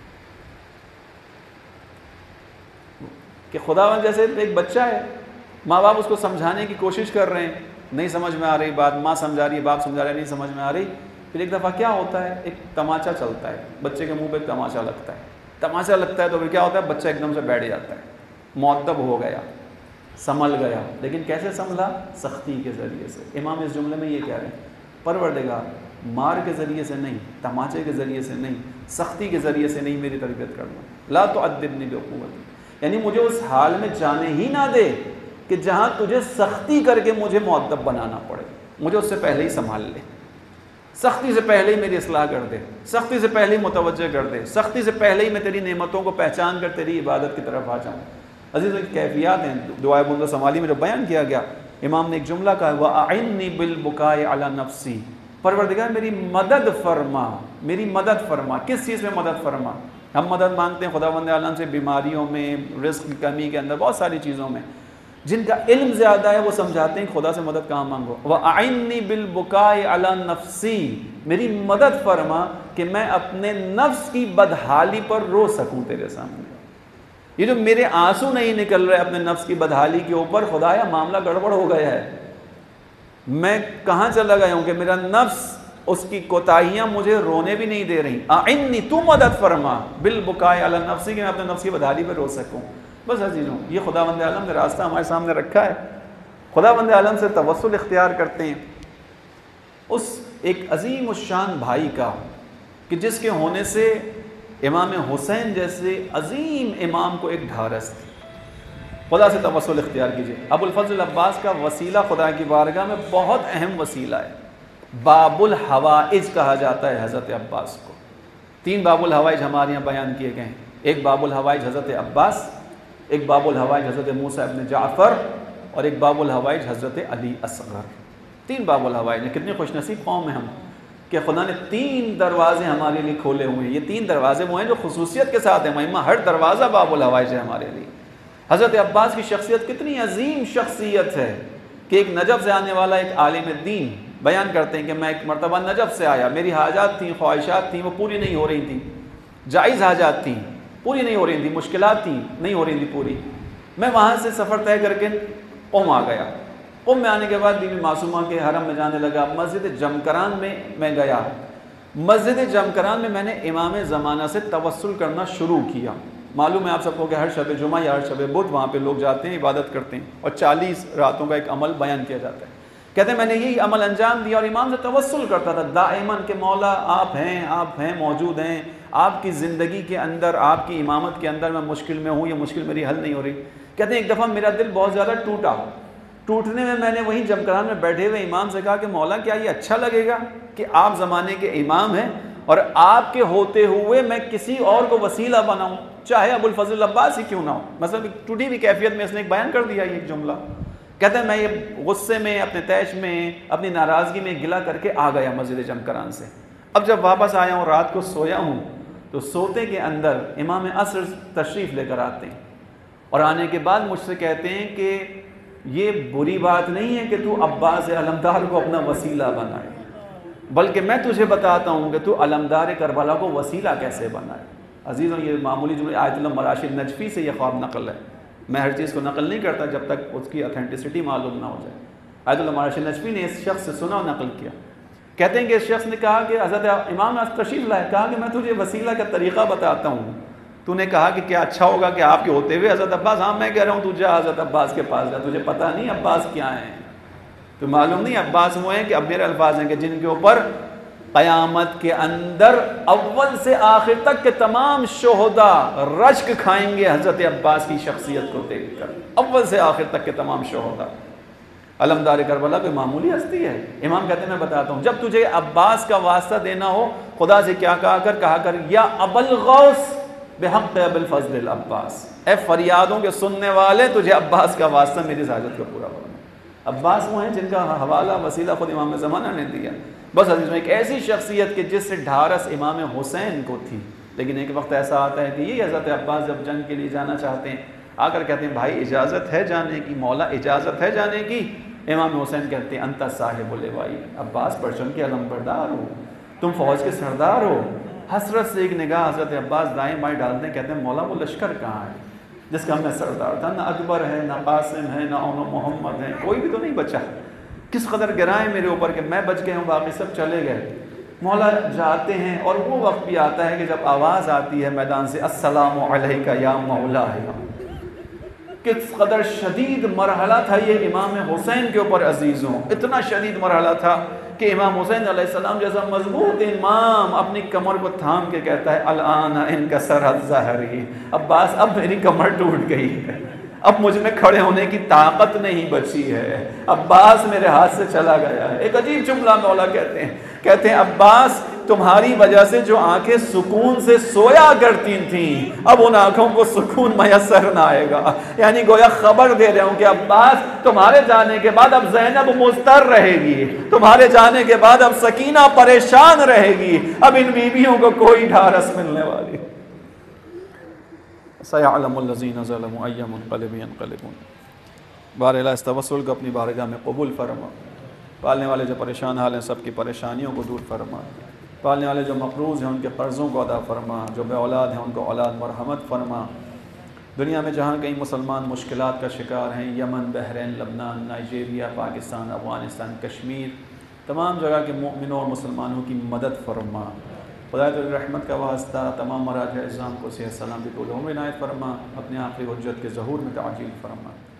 کہ خداوند جیسے ایک بچہ ہے، ماں باپ اس کو سمجھانے کی کوشش کر رہے ہیں، نہیں سمجھ میں آ رہی بات، ماں سمجھا رہی ہے، باپ سمجھا رہا ہے، نہیں سمجھ میں آ رہی، پھر ایک دفعہ کیا ہوتا ہے، ایک تماچا چلتا ہے، بچے کے منہ پہ ایک تماچا لگتا ہے، تماچا لگتا ہے تو پھر کیا ہوتا ہے، بچہ ایک دم سے بیٹھ جاتا ہے، مؤدب ہو گیا، سنبھل گیا، لیکن کیسے سنبھلا؟ سختی کے ذریعے سے۔ امام اس جملے میں یہ کہہ رہے ہیں، پروردگار مار کے ذریعے سے نہیں، تماچے کے ذریعے سے نہیں، سختی کے ذریعے سے نہیں میری تربیت کرنا، لا تعذبنی بعقوبتک، یعنی مجھے اس حال میں جانے ہی نہ دے کہ جہاں تجھے سختی کر کے مجھے مؤدب بنانا پڑے، مجھے اس سے پہلے ہی سنبھال لے، سختی سے پہلے ہی میری اصلاح کر دے، سختی سے پہلے ہی متوجہ کر دے، سختی سے پہلے ہی میں تیری نعمتوں کو پہچان کر تیری عبادت کی طرف آ جاؤں۔ عزیزوں کی کیفیات ہیں دعائے حمزہ سمالی میں جو بیان کیا گیا، امام نے ایک جملہ کہا وَأَعِنِّي بِالْبُكَاءِ عَلَى نَفْسِي، پروردگار میری مدد فرما، میری مدد فرما، کس چیز میں مدد فرما؟ ہم مدد مانگتے ہیں خداوند عالم سے بیماریوں میں، رزق کی کمی کے اندر، بہت ساری چیزوں میں، جن کا علم زیادہ ہے وہ سمجھاتے ہیں خدا سے مدد کہاں مانگو، وَأَعِنِّي بِالْبُكَاءِ عَلَى نَفْسِي، میری مدد فرما کہ میں اپنے نفس کی بدحالی پر رو سکوں تیرے سامنے، یہ جو میرے آنسو نہیں نکل رہے اپنے نفس کی بدحالی کے اوپر، خدایا معاملہ گڑبڑ ہو گیا ہے، میں کہاں چلا گیا ہوں کہ میرا نفس اس کی کوتاہیاں مجھے رونے بھی نہیں دے رہی، اعنی تو مدد فرما بالبکاء علی نفسی، کہ میں اپنے نفس کی بدحالی پہ رو سکوں۔ بس عزیزوں یہ خداوند عالم نے راستہ ہمارے سامنے رکھا ہے، خداوند عالم سے توسل اختیار کرتے ہیں اس ایک عظیم الشان بھائی کا کہ جس کے ہونے سے امام حسین جیسے عظیم امام کو ایک ڈھارس تھی، خدا سے توسل اختیار کیجئے۔ ابو الفضل عباس کا وسیلہ خدا کی بارگاہ میں بہت اہم وسیلہ ہے، باب الحوائج کہا جاتا ہے حضرت عباس کو۔ 3 باب الحوائج ہمارے یہاں بیان کیے گئے ہیں، ایک باب الحوائج حضرت عباس، ایک باب الحوائج حضرت موسیٰ ابن جعفر، اور ایک باب الحوائج حضرت علی اصغر۔ 3 باب الحوائج ہیں، کتنی خوش نصیب قوم ہے ہم کہ خدا نے 3 دروازے ہمارے لیے کھولے ہوئے ہیں۔ یہ 3 دروازے وہ ہیں جو خصوصیت کے ساتھ ہیں، مہمہ ہر دروازہ باب الحوائج ہے ہمارے لیے۔ حضرت عباس کی شخصیت کتنی عظیم شخصیت ہے کہ ایک نجف سے آنے والا ایک عالم دین بیان کرتے ہیں کہ میں ایک مرتبہ نجف سے آیا، میری حاجات تھیں، خواہشات تھیں، وہ پوری نہیں ہو رہی تھیں، جائز حاجات تھیں پوری نہیں ہو رہی تھیں، مشکلات تھیں نہیں ہو رہی تھیں پوری، میں وہاں سے سفر طے کر کے قم آ گیا۔ قم میں آنے کے بعد بیوی معصومہ کے حرم میں جانے لگا. مسجد جمکران میں گیا. مسجد جمکران میں نے امام زمانہ سے توسل کرنا شروع کیا. معلوم ہے آپ سب کو کہ ہر شب جمعہ یا ہر شب بدھ وہاں پہ لوگ جاتے ہیں, عبادت کرتے ہیں, اور 40 راتوں کا ایک عمل بیان کیا جاتا ہے. کہتے ہیں میں نے یہی عمل انجام دیا اور امام سے توسل کرتا تھا دائماً کہ مولا آپ ہیں, موجود ہیں, آپ کی زندگی کے اندر, آپ کی امامت کے اندر میں مشکل میں ہوں, یہ مشکل میری حل نہیں ہو رہی. کہتے ہیں ایک دفعہ میرا دل بہت زیادہ ٹوٹنے میں نے وہیں جمکران میں بیٹھے ہوئے امام سے کہا کہ مولا کیا یہ اچھا لگے گا کہ آپ زمانے کے امام ہیں اور آپ کے ہوتے ہوئے میں کسی اور کو وسیلہ بناؤں, چاہے ابو الفضل عباس ہی کیوں نہ ہو. مثلا ٹوٹی ہوئی کیفیت میں اس نے ایک بیان کر دیا یہ جملہ. کہتے ہیں میں یہ غصے میں, اپنے تیش میں, اپنی ناراضگی میں گلا کر کے آ گیا مسجد جمکران سے. اب جب واپس آیا ہوں, رات کو سویا ہوں, تو سوتے کے اندر امام عصر تشریف لے کر آتے ہیں اور آنے کے بعد مجھ سے کہتے ہیں کہ یہ بری بات نہیں ہے کہ تو عباس علمدار کو اپنا وسیلہ بنائے, بلکہ میں تجھے بتاتا ہوں کہ تو علمدار کربلا کو وسیلہ کیسے بنائے. عزیزوں, یہ معمولی جملہ آیت اللہ مراشد نجفی سے یہ خواب نقل ہے. میں ہر چیز کو نقل نہیں کرتا جب تک اس کی اتھینٹسٹی معلوم نہ ہو جائے. آیت اللہ مراشد نجفی نے اس شخص سے سنا اور نقل کیا. کہتے ہیں کہ اس شخص نے کہا کہ حضرت امام تشریف لائے, کہا کہ میں تجھے وسیلہ کا طریقہ بتاتا ہوں. تو نے کہا کہ کیا اچھا ہوگا کہ آپ کے ہوتے ہوئے حضرت عباس, ہاں میں کہہ رہا ہوں تو جا حضرت عباس کے پاس جا, تجھے پتہ نہیں عباس کیا ہیں, تو معلوم نہیں عباس وہ ہیں کہ اب میرے الفاظ ہیں کہ جن کے اوپر قیامت کے اندر اول سے آخر تک کے تمام شہداء رشک کھائیں گے حضرت عباس کی شخصیت کو دیکھ کر. اول سے آخر تک کے تمام شہداء. علمدار کربلا کوئی معمولی ہستی ہے. امام کہتے ہیں میں بتاتا ہوں, جب تجھے عباس کا واسطہ دینا ہو خدا سے کیا کہا کر یا ابو الغوث بحق ابو الفضل العباس, اے فریادوں کے سننے والے تجھے عباس کا واسطہ میری حاجت کو پورا کرنا. عباس وہ ہیں جن کا حوالہ وسیلہ خود امام زمانہ نے دیا. بس عزیز میں ایک ایسی شخصیت کہ جس سے ڈھارس امام حسین کو تھی, لیکن ایک وقت ایسا آتا ہے کہ یہ حضرت عباس جب جنگ کے لیے جانا چاہتے ہیں, آ کر کہتے ہیں بھائی اجازت ہے جانے کی, مولا اجازت ہے جانے کی. امام حسین کہتے ہیں انت صاحب اللواء, عباس پرچم کے علم بردار ہو, تم فوج کے سردار ہو. حسرت سے ایک نگاہ حضرت عباس دائیں بائیں ڈالتے ہیں, کہتے ہیں مولا وہ لشکر کہاں ہے جس کا میں سردار تھا؟ نہ اکبر ہے, نہ قاسم ہے, نہ اون محمد ہے, کوئی بھی تو نہیں بچا. کس قدر گرائیں میرے اوپر کہ میں بچ گئے ہوں, باقی سب چلے گئے. مولا جاتے ہیں اور وہ وقت بھی آتا ہے کہ جب آواز آتی ہے میدان سے السلام علیکہ یا مولا ہے. کس قدر شدید مرحلہ تھا یہ امام حسین کے اوپر عزیزوں, اتنا شدید مرحلہ تھا کہ امام حسین علیہ السلام جیسا مضبوط امام اپنی کمر کو تھام کے کہتا ہے الآن انکسر ظہری, عباس اب میری کمر ٹوٹ گئی ہے, اب مجھ میں کھڑے ہونے کی طاقت نہیں بچی ہے, عباس میرے ہاتھ سے چلا گیا ہے. ایک عجیب جملہ مولا کہتے ہیں عباس تمہاری وجہ سے جو آنکھیں سکون سے سویا کرتی تھیں اب ان آنکھوں کو سکون میسر نہ آئے گا. یعنی گویا خبر دے رہے ہوں کہ عباس تمہارے جانے کے بعد اب زینب مضطر رہے گی, تمہارے جانے کے بعد اب سکینہ پریشان رہے گی, اب ان بیویوں کو کوئی ڈھارس ملنے والی. سَيَعْلَمُ الَّذِينَ ظَلَمُوا أَيَّ مُنقَلِبٍ يَنقَلِبُونَ. بارہلا اس توسل کو اپنی بارگاہ میں قبول فرما. پالنے والے جو پریشان حال ہیں سب کی پریشانیوں کو دور فرما. پالنے والے جو مقروض ہیں ان کے قرضوں کو ادا فرما. جو بے اولاد ہیں ان کو اولاد مرحمت فرما. دنیا میں جہاں کہیں مسلمان مشکلات کا شکار ہیں, یمن, بحرین, لبنان, نائجیریا, پاکستان, افغانستان, کشمیر, تمام جگہ کے مومنوں اور مسلمانوں کی مدد فرما. خدایت الرحمت کا واسطہ تمام مراجع اعظام کو صحت سلامتی طول عمر عنایت فرما. اپنے آخری حجت کے ظہور میں تعجیل فرما.